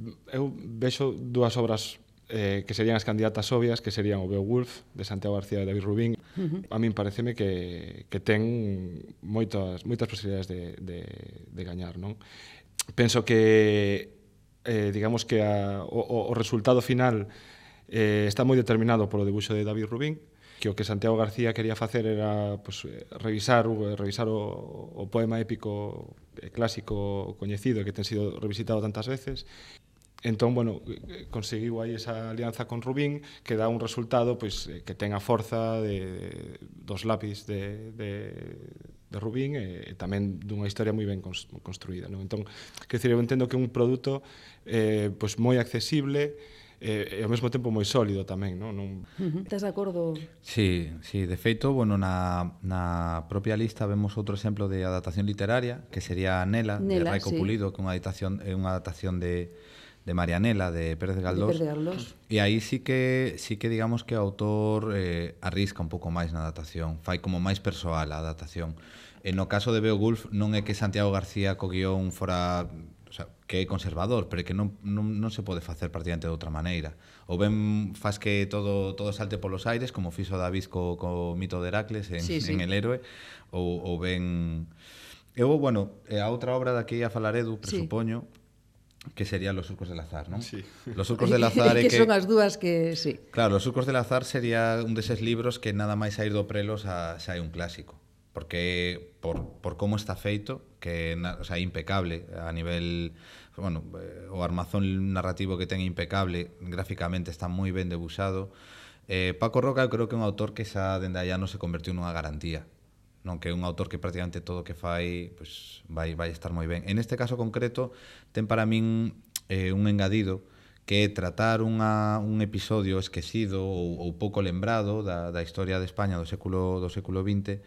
Eu vexo dúas obras eh, que serían as candidatas obvias, que serían o Beowulf, de Santiago García e David Rubín. Uh-huh. A min pareceme que, que ten moitas, moitas posibilidades de, de, de gañar, non? Penso que, eh, digamos que a, o, o resultado final eh, está moi determinado polo debuxo de David Rubín, que o que Santiago García quería facer era pues, revisar, revisar o, o poema épico clásico coñecido que ten sido revisitado tantas veces. Entón, bueno, conseguiu aí esa alianza con Rubín que dá un resultado pois, que ten a forza de, dos lápis de, de, de Rubín e, e tamén dunha historia moi ben construída. Non? Entón, quero dicir, eu entendo que é un produto eh, pois, moi accesible e, e ao mesmo tempo moi sólido tamén. Non? Non... Uh-huh. Estás de acordo? Sí, sí, de feito, bueno, na, na propia lista vemos outro exemplo de adaptación literaria, que sería Nela, Nela, de Raico sí. Pulido, que é unha adaptación, é unha adaptación de de Marianela, de Pérez de Galdós. De Pérez de Galdós. E aí sí que sí que digamos que o autor eh, arrisca un pouco máis na adaptación, fai como máis persoal a adaptación. E no caso de Beowulf non é que Santiago García co guión fora, o sea, que é conservador, pero é que non, non, non se pode facer prácticamente de outra maneira. Ou ben faz que todo todo salte polos aires, como fixo David co, co mito de Heracles en, Sí, sí. en El héroe, ou, ou ben... Eu, bueno, a outra obra da que ia falar Edu, presupoño, sí, que serían Los surcos del azar, non? Sí. Los surcos del azar é que, que... son as dúas que, sí. Claro, Los surcos del azar sería un deses libros que nada máis sair do prelo xa, xa é un clásico. Porque por, por como está feito, que na, o sea, impecable a nivel... Bueno, o armazón narrativo que ten impecable, gráficamente está moi ben debuxado. Eh, Paco Roca eu creo que é un autor que xa dende allá non se convertiu nunha garantía. Non, que é un autor que prácticamente todo o que fai pues, vai, vai estar moi ben. En este caso concreto, ten para min eh, un engadido que é tratar unha, un episodio esquecido ou, ou pouco lembrado da, da historia de España do século, do século vinte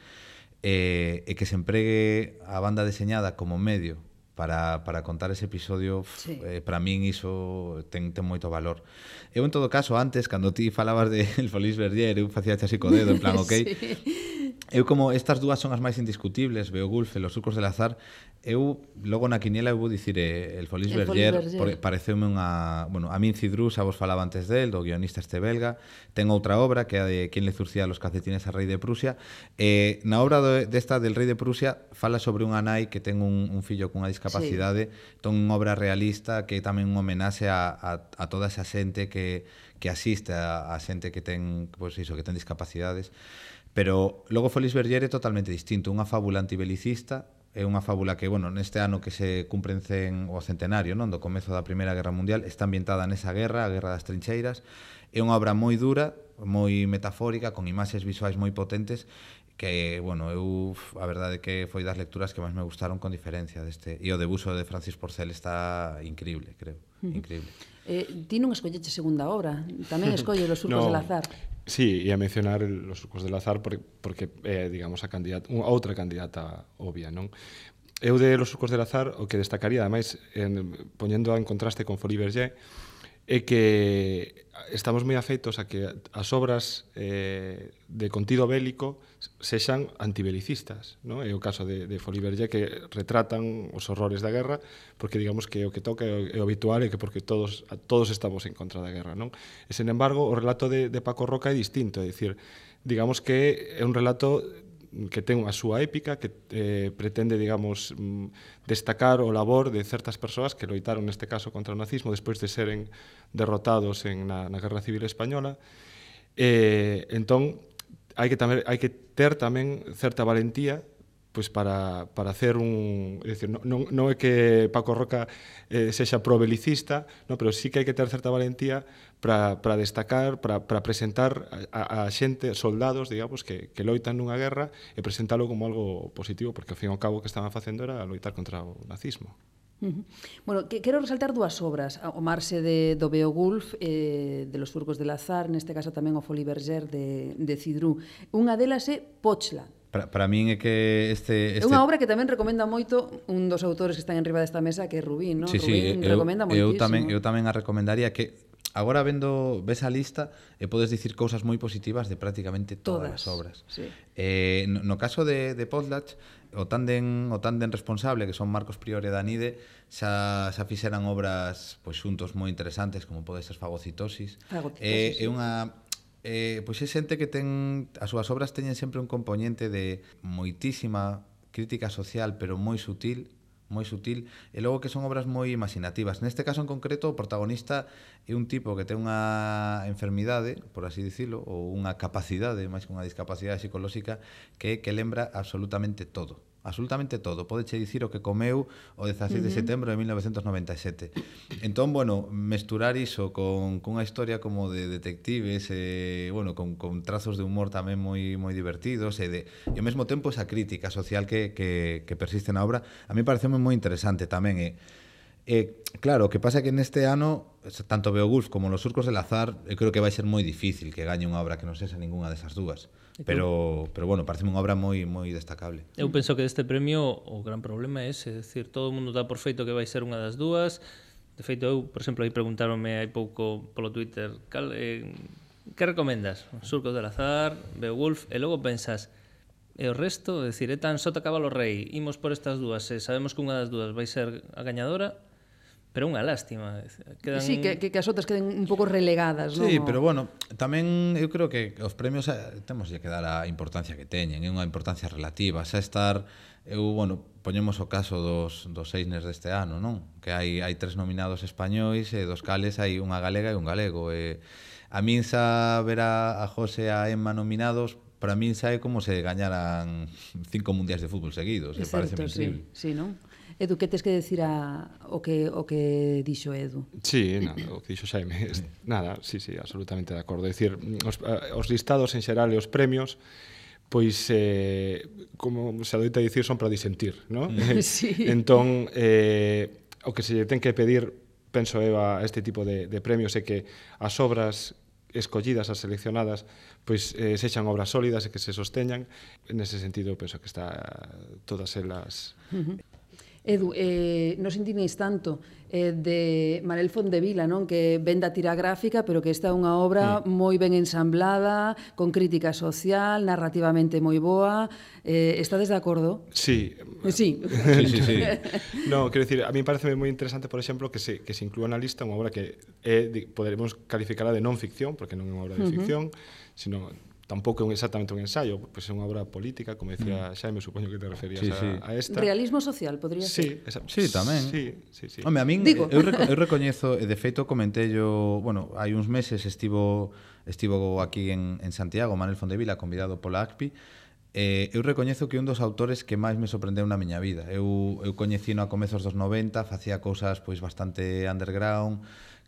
eh, e que se empregue a banda deseñada como medio para, para contar ese episodio, Sí. eh, para min iso ten, ten moito valor. Eu en todo caso, antes, cando ti falabas de El Folies Berger, eu facía así co dedo, en plan, ok, Sí. eu como estas dúas son as máis indiscutibles, Beowulf e Los surcos del azar, eu logo na quiniela eu vou dicir eh, El Folies El Berger, Folies Berger. por, pareceume unha, bueno, a min Cidru xa vos falaba antes del, do guionista este belga, ten outra obra que é a de Quien le zurcía los calcetines al rei de Prusia, e na obra de, desta del rei de Prusia fala sobre unha nai que ten un, un fillo cunha discapacidade, sí, ton unha obra realista que é tamén un homenaxe a, a, a toda esa xente que, que asiste a, a xente que ten, pues iso, que ten discapacidades. Pero logo Folies Berger é totalmente distinto, unha fábula antibelicista, é unha fábula que, bueno, neste ano que se cumpren cen, o centenario, non, do comezo da Primeira Guerra Mundial, está ambientada nesa guerra, a Guerra das Trincheiras, é unha obra moi dura, moi metafórica, con imaxes visuais moi potentes, que, bueno, eu, a verdade que foi das lecturas que máis me gustaron con diferencia deste. E o debuxo de Francis Porcel está increíble, creo, increíble. Eh, ti non escolleche segunda obra, tamén escolle Los surcos No. del azar. Sí, e a mencionar el, Los surcos del azar porque, porque é, digamos, a candidata, unha outra candidata obvia, non? Eu de Los surcos del azar o que destacaría, ademais, en, poñendo en contraste con Folies Bergère, é que estamos moi afeitos a que as obras eh, de contido bélico sexan antibelicistas, non? É o caso de, de Folies Bergère, que retratan os horrores da guerra, porque digamos que o que toca é o, é o habitual e que porque todos todos estamos en contra da guerra, non? E, sen embargo, o relato de, de Paco Roca é distinto, é dicir, digamos que é un relato que ten a súa épica, que eh, pretende, digamos, destacar o labor de certas persoas que loitaron neste caso contra o nazismo despois de seren derrotados en, na, na Guerra Civil Española. Eh, entón, hai que, tamén, hai que ter tamén certa valentía pois para, para hacer un... É dicir, non, non, non é que Paco Roca eh, sexa probelicista, no, pero sí que hai que ter certa valentía para, para destacar, para, para presentar a, a xente, soldados, digamos, que, que loitan nunha guerra e presentalo como algo positivo, porque ao fin e ao cabo o que estaban facendo era loitar contra o nazismo. Uh-huh. Bueno, que, quero resaltar dúas obras, o Marxe de, do Beowulf, eh, de Los surcos del azar, neste caso tamén o Folies Bergère de, de Cidrú. Unha delas é Pochla. Para, para min é que este, este... É unha obra que tamén recomenda moito un dos autores que están enriba desta mesa, que é Rubín, non? Sí, Rubín sí, recomenda eu, moitísimo. eu tamén, eu tamén a recomendaría que agora vendo ves a lista e podes dicir cousas moi positivas de prácticamente todas, todas as obras. Sí. Eh, no, no caso de, de Potlatch, o tándem, o tándem responsable, que son Marcos Priore e Danide, xa, xa fixeran obras pois, xuntos moi interesantes, como pode ser Fagocitosis. Fagocitosis, eh, sí. É unha... Eh, pois é xente que ten as súas obras teñen sempre un componente de moitísima crítica social, pero moi sutil, moi sutil, e logo que son obras moi imaginativas. Neste caso en concreto, o protagonista é un tipo que ten unha enfermidade, por así dicilo, ou unha capacidade, máis que unha discapacidade psicolóxica, que, que lembra absolutamente todo. Absolutamente todo. Podeche dicir o que comeu o dezasseis de setembro de mil novecentos noventa e sete. Entón, bueno, mesturar iso con, con unha historia como de detectives, e, bueno, con, con trazos de humor tamén moi moi divertidos, e, de, e ao mesmo tempo esa crítica social que, que, que persiste na obra, a mí pareceme moi interesante tamén. E, e claro, o que pasa é que neste ano, tanto Beowulf como Los surcos del azar, eu creo que vai ser moi difícil que gañe unha obra que non sexa ninguna desas dúas. Pero, pero bueno, parece unha obra moi moi destacable. Eu penso que deste premio o gran problema é ese, é dicir, todo o mundo dá por feito que vai ser unha das dúas. De feito, eu, por exemplo, aí preguntaronme hai pouco polo Twitter, cal, eh, que recomendas? Surcos del azar, Beowulf, e logo pensas, e o resto, é dicir, é tan sota cabalo rei, imos por estas dúas, e sabemos que unha das dúas vai ser a gañadora, pero unha lástima. Quedan... Sí, que, que, que as outras queden un pouco relegadas, non? Sí, pero bueno, tamén eu creo que os premios temos que dar a importancia que teñen, é unha importancia relativa, xa estar, eu, bueno, poñemos o caso dos, dos Eisners deste ano, non? Que hai, hai tres nominados españois e dos cales hai unha galega e un galego, e a min xa ver a, a José e a Emma nominados, para min xa é como se gañaran cinco mundiais de fútbol seguidos, e parece increíble. Sí, sí, non? Edu, que tes que decir a, o, que, o que dixo Edu? Sí, nada, o que dixo Xaime. Nada, sí, sí, absolutamente de acordo. É dicir, os, os listados en xeral e os premios, pois, eh, como se adoita dicir, son para disentir, non? Sí. Entón, eh, o que se ten que pedir, penso eu, a este tipo de, de premios é que as obras escollidas, as seleccionadas, pois eh, sexan obras sólidas e que se sosteñan. En ese sentido, penso que está todas elas... Uh-huh. Edu, eh, nos indinéis tanto eh, de Manel Fondevila, non? Que ven da tira gráfica, pero que esta é unha obra mm. moi ben ensamblada, con crítica social, narrativamente moi boa. Eh, estades de acordo? Sí. Sí. Sí, sí, sí. No, quero dicir, a mí parece moi interesante, por exemplo, que se, que se inclúa na lista unha obra que é, poderemos calificarla de non ficción, porque non é unha obra de ficción, uh-huh. sino... tampouco é exactamente un ensayo, pois é unha obra política, como decía Xaime, supoño que te referías sí, sí. A, a esta. Realismo social, podría sí, ser. Esa, sí, tamén. Sí, sí, sí. Home, a min, Digo. eu, reco eu recoñezo, e de feito comentello, bueno, hai uns meses estivo estivo aquí en, en Santiago, Manel Fondevila, convidado pola A C P I, eh, eu recoñezo que un dos autores que máis me sorprendeu na miña vida. Eu, eu coñecino a comezos dos noventa, facía cousas pois bastante underground,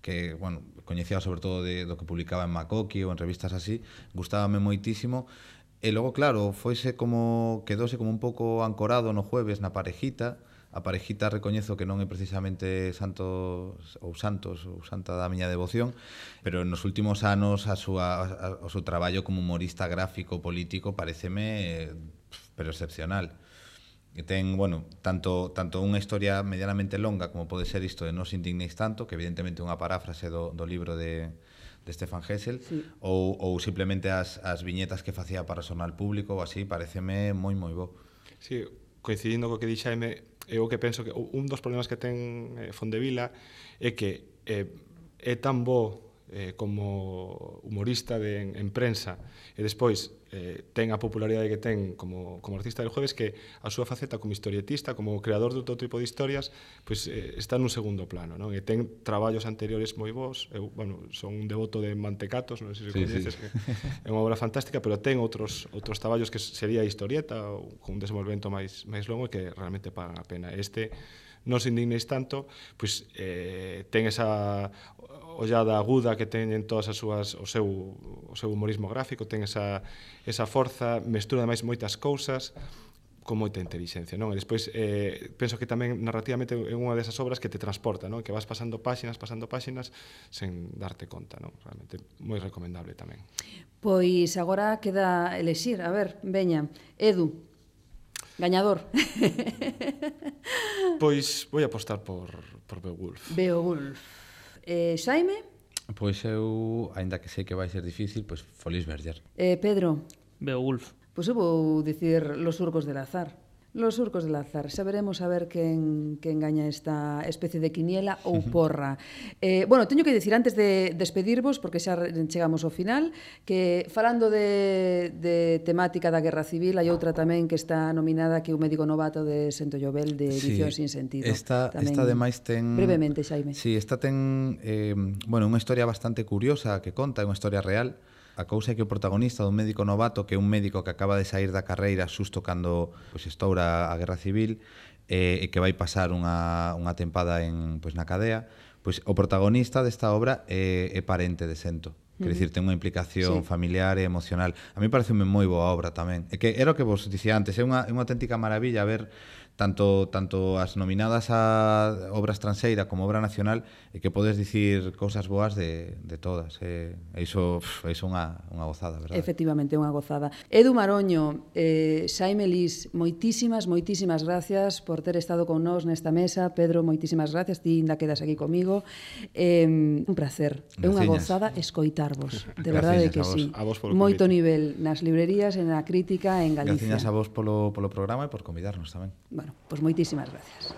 que, bueno, coñecía sobre todo de, do que publicaba en Makoki ou en revistas así, gustábame moitísimo. E logo, claro, foise como, quedose como un pouco ancorado no Jueves na parejita. A parejita recoñezo que non é precisamente santos ou santos ou santa da miña devoción, pero nos últimos anos a súa, a, o seu traballo como humorista gráfico político pareceme pero excepcional. Que ten, bueno, tanto tanto unha historia medianamente longa como pode ser isto de Non os indignéis tanto, que evidentemente é unha paráfrase do, do libro de, de Stefan Hessel, sí. ou, ou simplemente as, as viñetas que facía para o xornal público ou así, pareceme moi moi bo. Sí, coincidindo co que di Xaime, eu que penso que un dos problemas que ten eh, Fondevila é que eh, é tan bo eh, como humorista de, en, en prensa e despois eh, ten a popularidade que ten como, como artista del Jueves, que a súa faceta como historietista, como creador de outro tipo de historias, pues, eh, está nun segundo plano, non? E ten traballos anteriores moi bons. Eu, bueno, son un devoto de Mantecatos, non sei se sí, coñeces, sí. Que é unha obra fantástica, pero ten outros outros traballos que sería historieta ou con un desenvolvemento máis máis longo e que realmente pagan a pena. Este Non os indignéis tanto, pois eh, ten esa ollada aguda que teñen todas as súas o seu o seu humorismo gráfico, ten esa esa forza, mestura ademais moitas cousas con moita intelixencia, non? E despois eh, penso que tamén narrativamente é unha desas obras que te transporta, non? Que vas pasando páxinas, pasando páxinas sen darte conta, non? Realmente moi recomendable tamén. Pois agora queda elexir, a ver, veña, Edu, gañador. Pois vou apostar por, por Beowulf. Beowulf. Eh, Xaime? Pois eu, aínda que sei que vai ser difícil, pois Folies Berger. Eh, Pedro? Beowulf. Pois eu vou dicir Los surcos del azar. Los surcos del azar. Xa veremos a ver quen, quen gaña esta especie de quiniela ou porra. Eh, bueno, teño que dicir antes de despedirvos, porque xa chegamos ao final, que falando de, de temática da Guerra Civil, hai outra tamén que está nominada, que é o médico novato de Sento Llobel, de Edición sí, Sin Sentido. Esta, esta ademais ten... Brevemente, Xaime. Sí, esta ten eh, bueno, unha historia bastante curiosa que conta, é unha historia real. A cousa é que o protagonista dun médico novato, que é un médico que acaba de sair da carreira xusto cando pois, estoura a Guerra Civil eh, e que vai pasar unha, unha tempada en, pois, na cadea, pois, o protagonista desta obra é, é parente de Sento. Quer dicir, ten unha implicación sí. familiar e emocional. A mí pareceme moi boa obra tamén. É que era o que vos dicía antes, é unha, é unha auténtica maravilla ver tanto tanto as nominadas a obra estranxeira como obra nacional e que podes dicir cousas boas de, de todas. E iso é unha, unha gozada, verdade? Efectivamente, unha gozada. Edu Maroño, eh, Xaime Lís, moitísimas, moitísimas gracias por ter estado con nós nesta mesa. Pedro, moitísimas gracias, ti ainda quedas aquí comigo. Eh, un placer, é unha gozada escoitarvos, de verdade que sí. Moito nivel nas librerías, en a crítica, en Galicia. Gracias a vos polo, polo programa e por convidarnos tamén. Bueno, pois moitísimas gracias.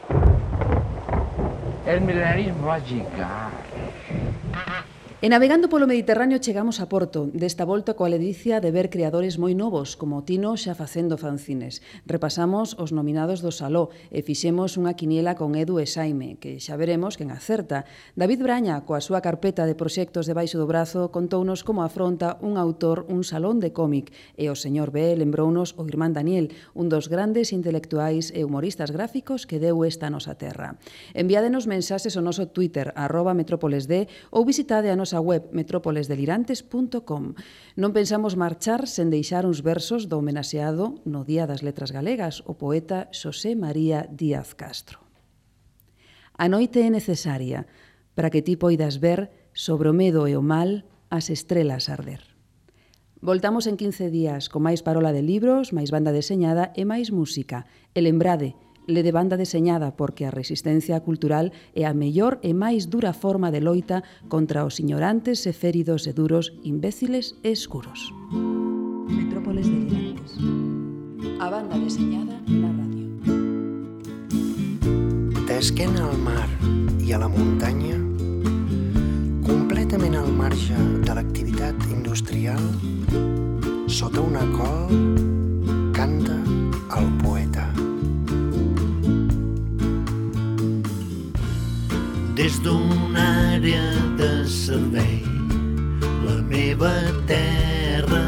El milenarismo va a llegar. E navegando polo Mediterráneo chegamos a Porto, desta volta coa ledicia de ver creadores moi novos, como Tino xa facendo fanzines. Repasamos os nominados do Saló e fixemos unha quiniela con Edu e Xaime, que xa veremos quen acerta. David Braña, coa súa carpeta de proxectos debaixo do brazo, contounos como afronta un autor un salón de cómic, e o señor B lembrounos o irmán Daniel, un dos grandes intelectuais e humoristas gráficos que deu esta nosa terra. Enviádenos mensaxes ao noso Twitter, arroba metrópolesd, ou visitade a nosa a web metrópoles delirantes punto com. Non pensamos marchar sen deixar uns versos do homenaxeado no Día das Letras Galegas, o poeta Xosé María Díaz Castro. A noite é necesaria para que ti poidas ver sobre o medo e o mal as estrelas arder. Voltamos en quince días con máis parola de libros, máis banda deseñada e máis música. E lembrade, le de banda deseñada porque a resistencia cultural é a mellor e máis dura forma de loita contra os ignorantes e féridos e duros, imbéciles e escuros. Metrópoles delirantes. A banda deseñada na radio. D'esquena al mar i a la muntanya, completament al marge de l'activitat industrial, sota una col canta el poeta. Des d'una àrea de servei, la meva terra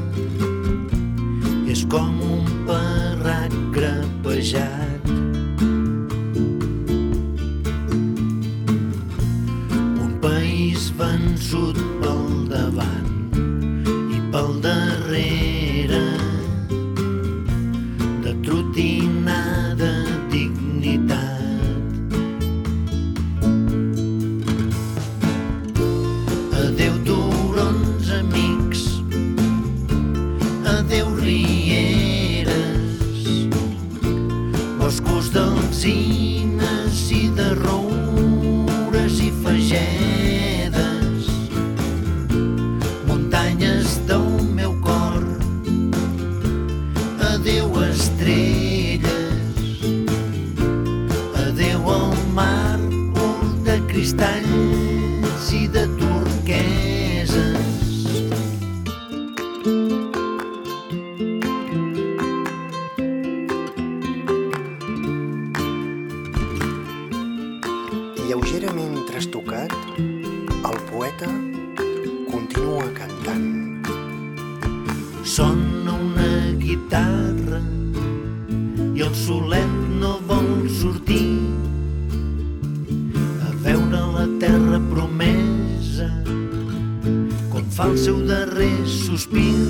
és com un parrac grapejat. Un adeu rieres, boscos d'alzines i de roures i fagedes, muntanyes del meu cor, adeu estrelles, adeu al mar pur de cristalls i de turqueses. Lleugerament trastocat, el poeta continua cantant. Sona una guitarra i el solet no vol sortir a veure la terra promesa com fa el seu darrer sospir.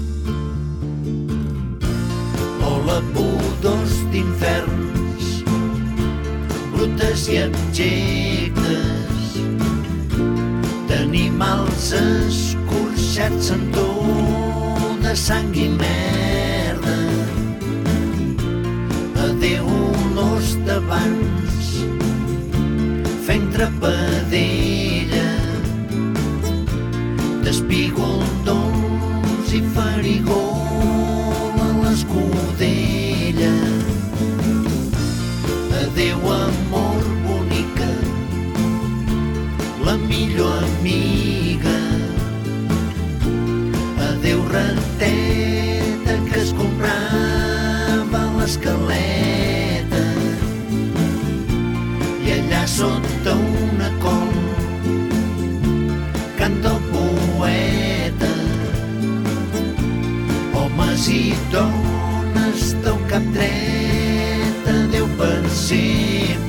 Vola pudors d'inferns, brutes i abjectes, d'animals escorxats en tot de sang i merda. Adeu olors d'abans, fent trepadella, d'espígols i farigol a l'escudella. Adeu amor bonica, la millor amiga. Adeu rateta que es comprava a l'escaleta i allà sota una col canta el poeta. Homes i dones del cap dret, adeu per sempre.